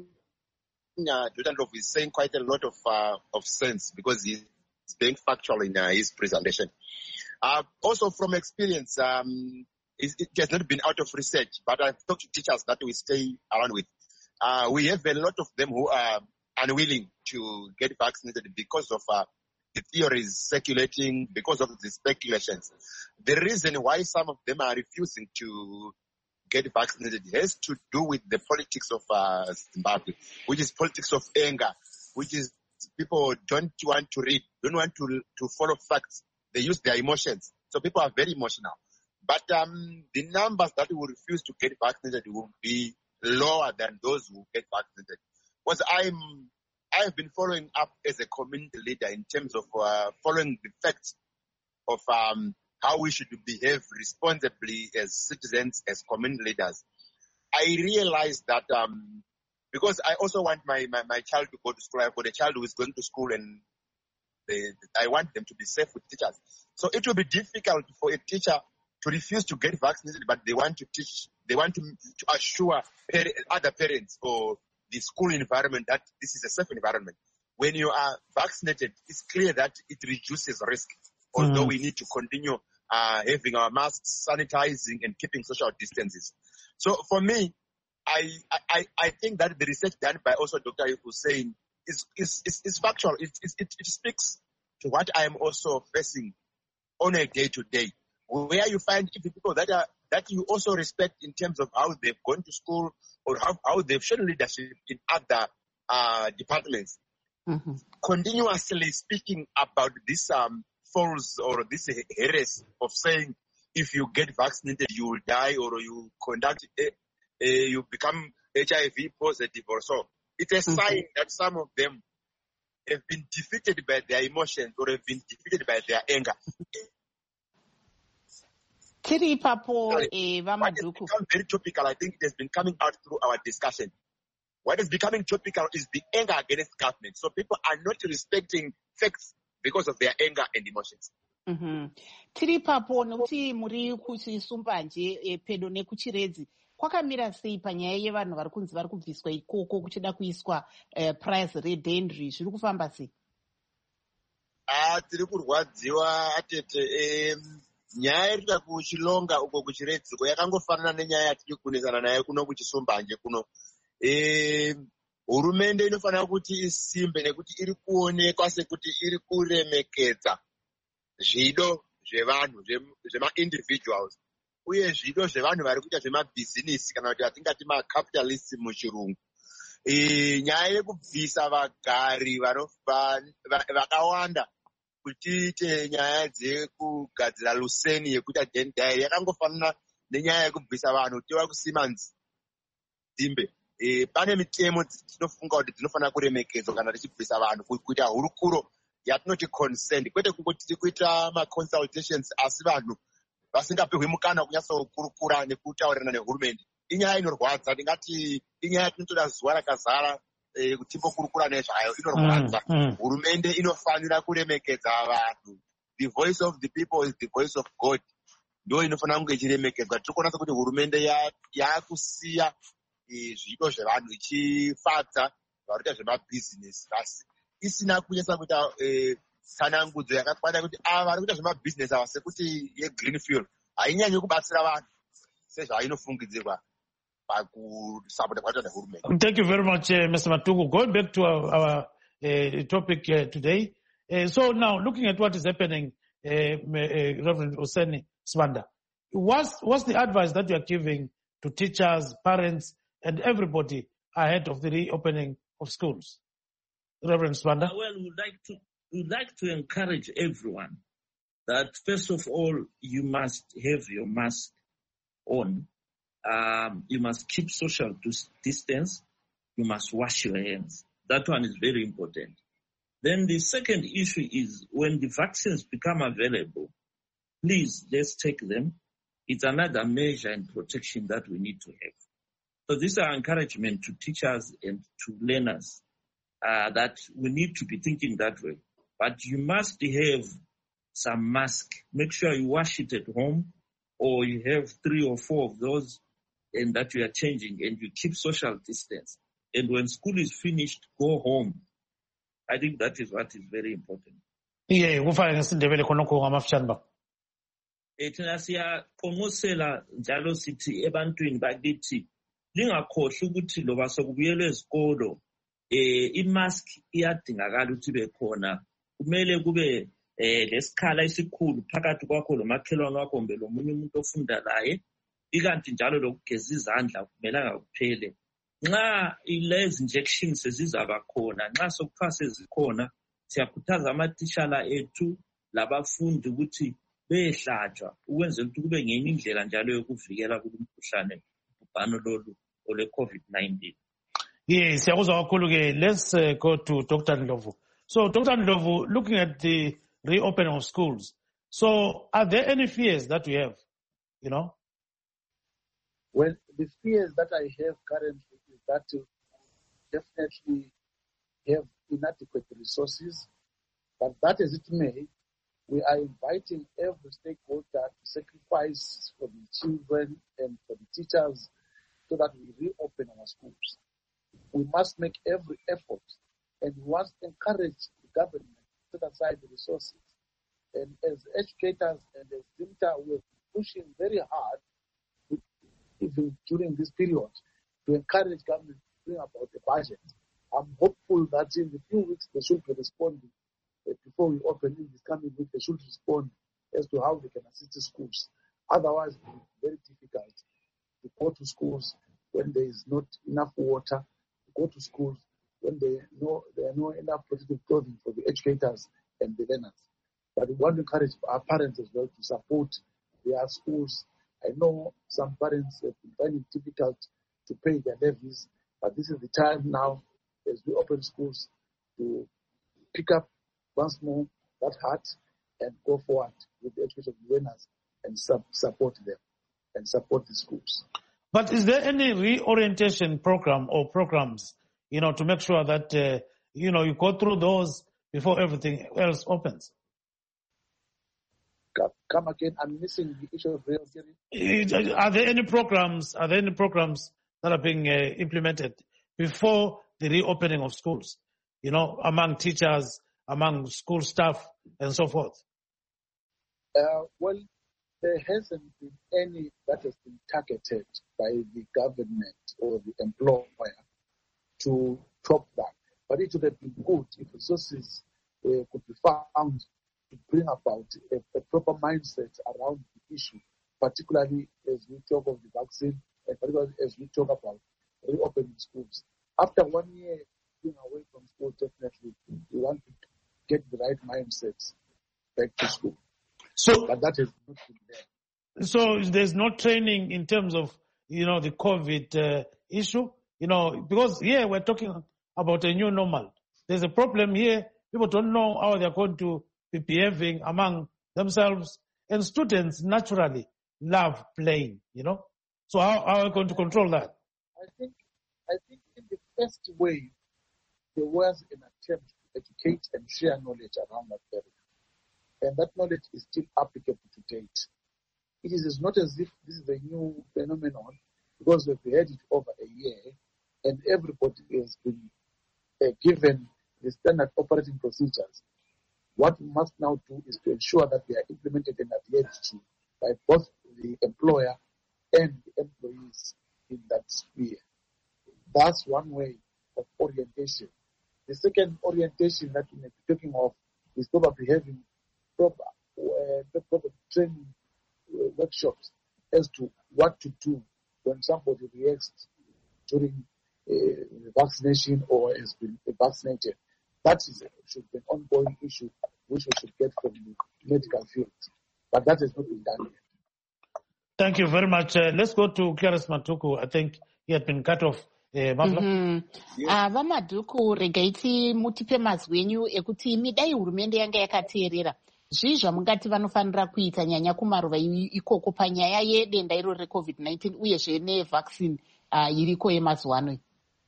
uh, Doctor Ndlovu is saying quite a lot of uh, of sense because he's being factual in uh, his presentation. Uh, also from experience, um, it, it has not been out of research, but I've talked to teachers that we stay around with. Uh, we have a lot of them who are unwilling to get vaccinated because of uh, the theories circulating, because of the speculations. The reason why some of them are refusing to get vaccinated has to do with the politics of uh, Zimbabwe, which is politics of anger, which is people don't want to read, don't want to to follow facts. They use their emotions. So people are very emotional. But um, the numbers that will refuse to get vaccinated will be lower than those who get vaccinated. Because I'm, I've been following up as a community leader in terms of uh, following the facts of um, how we should behave responsibly as citizens, as community leaders. I realized that um, because I also want my, my, my child to go to school. I've got a child who is going to school and they, I want them to be safe with teachers. So it will be difficult for a teacher to refuse to get vaccinated, but they want to teach, they want to, to assure par- other parents or the school environment that this is a safe environment. When you are vaccinated, it's clear that it reduces risk, although mm-hmm. we need to continue uh, having our masks, sanitizing, and keeping social distances. So for me, I, I, I think that the research done by also Doctor Hussein is, is, is, is factual. It, it, it speaks to what I am also facing on a day-to-day, where you find people that are that you also respect in terms of how they've gone to school or how, how they've shown leadership in other uh, departments. Mm-hmm. Continuously speaking about this um, false or this heresy of saying if you get vaccinated you will die or you conduct a, a, you become H I V positive or so. It's a mm-hmm. sign that some of them have been defeated by their emotions or have been defeated by their anger. Tiri papo e Vamaduku. It's become very topical. I think it has been coming out through our discussion. What is becoming topical is the anger against government. So people are not respecting facts because of their anger and emotions. Mm-hmm. Tiri papo nokuti muri kuchisumbanje pedo nekuchiredzi. Kwakamira sei panyaya yevanhu vari kunzi vari kubviswa ikoko kuchida kuiswa price redendry zviri kufamba sei? Ah, tiri kurwadziwa atete nyaya irikuda kuchilonga uko kuchiredziko yakangofanana nenyaya yatiri kunesana nayo kuno kuchisumbanje kuno. Eh, hurumende inofanira kuti isimbe nekuti iri kuonekwa sekuti iri kuremekedza zvido zvevanhu zvema-individuals uye zvido zvevanhu vari kuita zvemabhizinisi kana kuti atingati macapitalists muchirungu. E, nyaya yekubvisa vagari vakawanda kuti ite nyaya dzekugadzira luseni yekuita dendai yakangofanana nenyaya yekubvisa vanhu kuti vakusima nzimbe. E, pane mitemo dzinofunga kuti dzinofanira kuremekedzwa kana tichibvisa vanhu kuita hurukuro yatinoti consent, kwete kungoti tiri kuita ma-consultations asi vanhu vasingapihwi mukana kunyatsa kukurukura nekutaurirana nehurumende. inyaya inorwadza, ndingati inyaya tinotoda zuva rakazara tipokurukura nezvayo, inorwadza. Hurumende inofanira kuremekedza vanhu. The voice of the people is the voice of God. Ndo inofanira kunge ichiremekedzwa. Tiri kuona sekuti hurumende yakusiya zviito zvevanhu ichifadza varuta zvemabhizinesi basi isina kunyasa kuita tsanangudzo yakakwana kuti ava vari kuita zvemabhizinesi ava sekuti yegreenfield hainyanyi kubatsira vanhu sezvainofungidzirwa pakusapota kwaitwa nehurumende. Thank you very much, uh, Mister Matuku. Going back to our, our uh, topic uh, today. Uh, so now, looking at what is happening, uh, uh, Reverend Hussaini Sibanda, what's, what's the advice that you are giving to teachers, parents, and everybody ahead of the reopening of schools? Reverend Sibanda? Well, we'd like to we'd like to encourage everyone that first of all, you must have your mask on. Um, you must keep social distance. You must wash your hands. That one is very important. Then the second issue is when the vaccines become available, please, let's take them. It's another measure and protection that we need to have. So this is our encouragement to teachers and to learners uh, that we need to be thinking that way. But you must have some mask. Make sure you wash it at home or you have three or four of those and that you are changing and you keep social distance. And when school is finished, go home. I think that is what is very important. Yeah, kufana ngesindebele khonokho ngamafishane ba. Ethina siyaqonqosela njalo sithi ebantwini bakithi lingakhohlwa ukuthi loba sokubuyelwe ezikolo eh imask iyadingakala ukuthi ibe khona. Kumele kube eh lesikhala esikhulu phakathi kwakho lomakhelwane wakho kumbe lomunye umuntu ofunda laye. Ikanti njalo lokugeza izandla kumelanga kuphele. Nxa ilezi injections sezizaba khona, nxa sokuthiwa sezikhona, siyakhuthaza amatitshala ethu labafundi ukuthi behlatshwa ukwenzela ukuthi kube ngenye indlela njalo yokuvikela kulumkhuhlane ubhano lolu ole COVID nineteen. Yes, siyakuzwa kakhulu ke. Let's uh, go to Doctor Ndlovu. So Doctor Ndlovu, looking at the reopening of schools, so are there any fears that we have, you know? Well, the fears that I have currently is that we definitely have inadequate resources, but that as it may, we are inviting every stakeholder to sacrifice for the children and for the teachers so that we reopen our schools. We must make every effort and we must encourage the government to set aside the resources. And as educators and as DIMTA, we are pushing very hard even during this period to encourage government to bring about the budget. I'm hopeful that in the few weeks they should be responding. Before we open in this coming week, they should respond as to how they can assist the schools. Otherwise, it will be very difficult to go to schools when there is not enough water, to go to schools when there, no, there are no enough protective clothing for the educators and the learners. But we want to encourage our parents as well to support their schools. I know some parents have been finding it difficult to pay their levies, but this is the time now as we open schools to pick up once more that heart and go forward with the education of the learners and sub- support them and support the schools. But is there any reorientation program or programs, you know, to make sure that, uh, you know, you go through those before everything else opens? Come again, I'm missing the issue of reorientation. Are there any programs, are there any programs that are being uh, implemented before the reopening of schools, you know, among teachers, among school staff, and so forth? Uh, well, there hasn't been any that has been targeted by the government or the employer to top that. But it would have been good if resources uh, could be found to bring about a, a proper mindset around the issue, particularly as we talk of the vaccine and particularly as we talk about reopening schools. After one year being away from school, definitely we want to get the right mindsets back to school. So, but that has not been there. So there's no training in terms of, you know, the COVID uh, issue, you know, because here we're talking about a new normal. There's a problem here. People don't know how they're going to be behaving among themselves. And students naturally love playing, you know. So how, how are we going to control that? I think, I think in the first wave, there was an attempt to educate and share knowledge around that area. And that knowledge is still applicable to date. It is not as if this is a new phenomenon, because we've had it over a year and everybody has been uh, given the standard operating procedures. What we must now do is to ensure that they are implemented and adhered to by both the employer and the employees in that sphere. That's one way of orientation. The second orientation that we may be talking of is probably having proper, uh, proper training uh, workshops as to what to do when somebody reacts during uh, vaccination or has been vaccinated. That is, should be an ongoing issue which we should get from the medical field. But that has not been done yet. Thank you very much. Uh, let's go to Clarice Matuku. I think he had been cut off. ava madhuku regai timutipe mazwi enyu ekuti midai hurumende yanga yakateerera zvii zvamungati vanofanira kuita nyanya kumaruva ikoko panyaya yedenda iro recovid nineteen uyezve nevaccine uh, iriko yemazuva ano.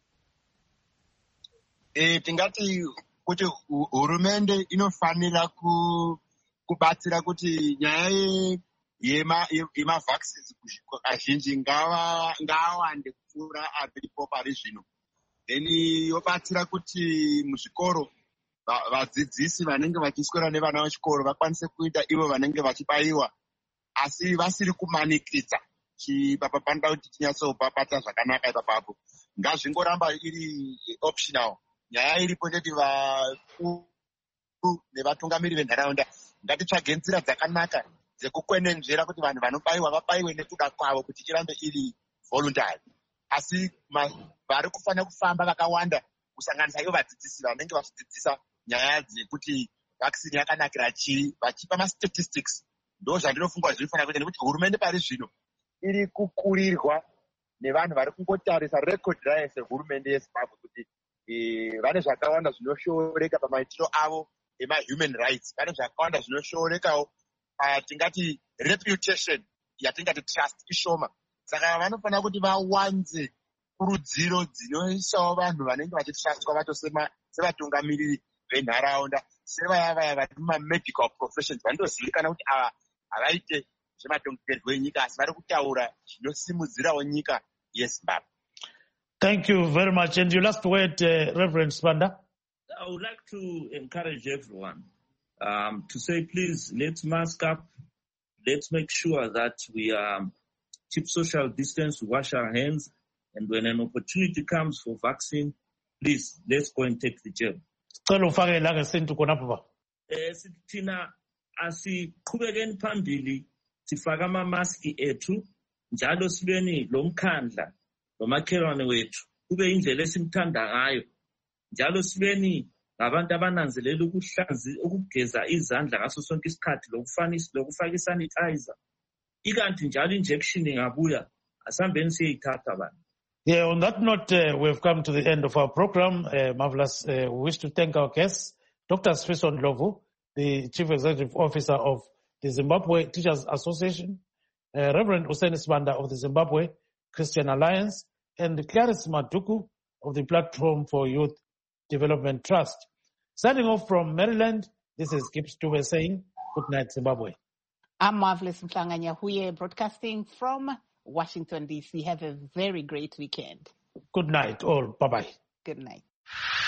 E, tingati kuti hurumende inofanira ku, kubatsira kuti nyaya yemavaccines azhinji ngawande kupfuura aripo pari zvino. Then yobatsira kuti muzvikoro vadzidzisi vanenge vachiswera nevana vechikoro vakwanise kuita ivo vanenge vachibaiwa, asi vasiri kumanikidza chipapapanda kuti tinyatsopapata zvakanaka ipapapo. Ngazvingoramba iri optional. Nyaya iripo ndeti vakuru nevatungamiri venharaunda ngatitsvage nzira dzakanaka dzekukwenenzvera kuti vanhu vanobaiwa vabaiwe nekuda kwavo kuti irambe iri voluntary. Asi vari kufanira kufamba vakawanda kusanganisa ivo vadzidzisi vanenge vachidzidzisa nyaya dzekuti vaccine yakanakira chii, vachipa mastatistics. Ndo zvandinofunga zvinofanira kuita, nekuti hurumende pari zvino iri kukurirwa nevanhu vari kungotarisa record rayo sehurumende yeZimbabwe kuti vane zvakawanda zvinoshooreka pamaitiro avo ema-human rights. Vane zvakawanda zvinoshoorekawo tingati reputation yatingati trust ishoma. Saka vanofanira kuti vawanze kurudziro dzinoisawo vanhu vanenge vachitrustwa vacho sevatungamiriri venharaunda, sevaya vaya vari mumamedical professions vanotozivikana kuti ava havaite zvematongerwo enyika asi vari kutaura zvinosimudzirawo nyika yeZimbabwe. Thank you very much. And your last word, uh, Reverend Sibanda? I would like to encourage everyone um, to say, please, let's mask up. Let's make sure that we um, keep social distance, wash our hands. And when an opportunity comes for vaccine, please, let's go and take the jab. Eh, Tina, asiqhubekeni phambili sifaka ama-maski ethu njalo sibeni lo mkhandla lomakhelwane wethu kube indlela esimthanda ngayo, njalo sibeni ngabantu abananzelela ukuhlanzi ukugeza izandla ngaso sonke isikhathi lokufaka isanitizer. Ikanti njalo injection ingabuya asambeni siyayithatha abantu. Yeah, on that note, uh, we've come to the end of our program. Uh, marvelous. Uh, we wish to thank our guests, Doctor Sfiso Ndlovu, the Chief Executive Officer of the Zimbabwe Teachers Association, uh, Reverend Hussein Sibanda of the Zimbabwe Christian Alliance, and Clarice Matuku of the Platform for Youth Development Trust. Signing off from Maryland, this is Kip Stube saying, good night, Zimbabwe. I'm Marvelous Mhlanga Nyahuye, broadcasting from Washington, D C. Have a very great weekend. Good night, all. Bye-bye. Good night.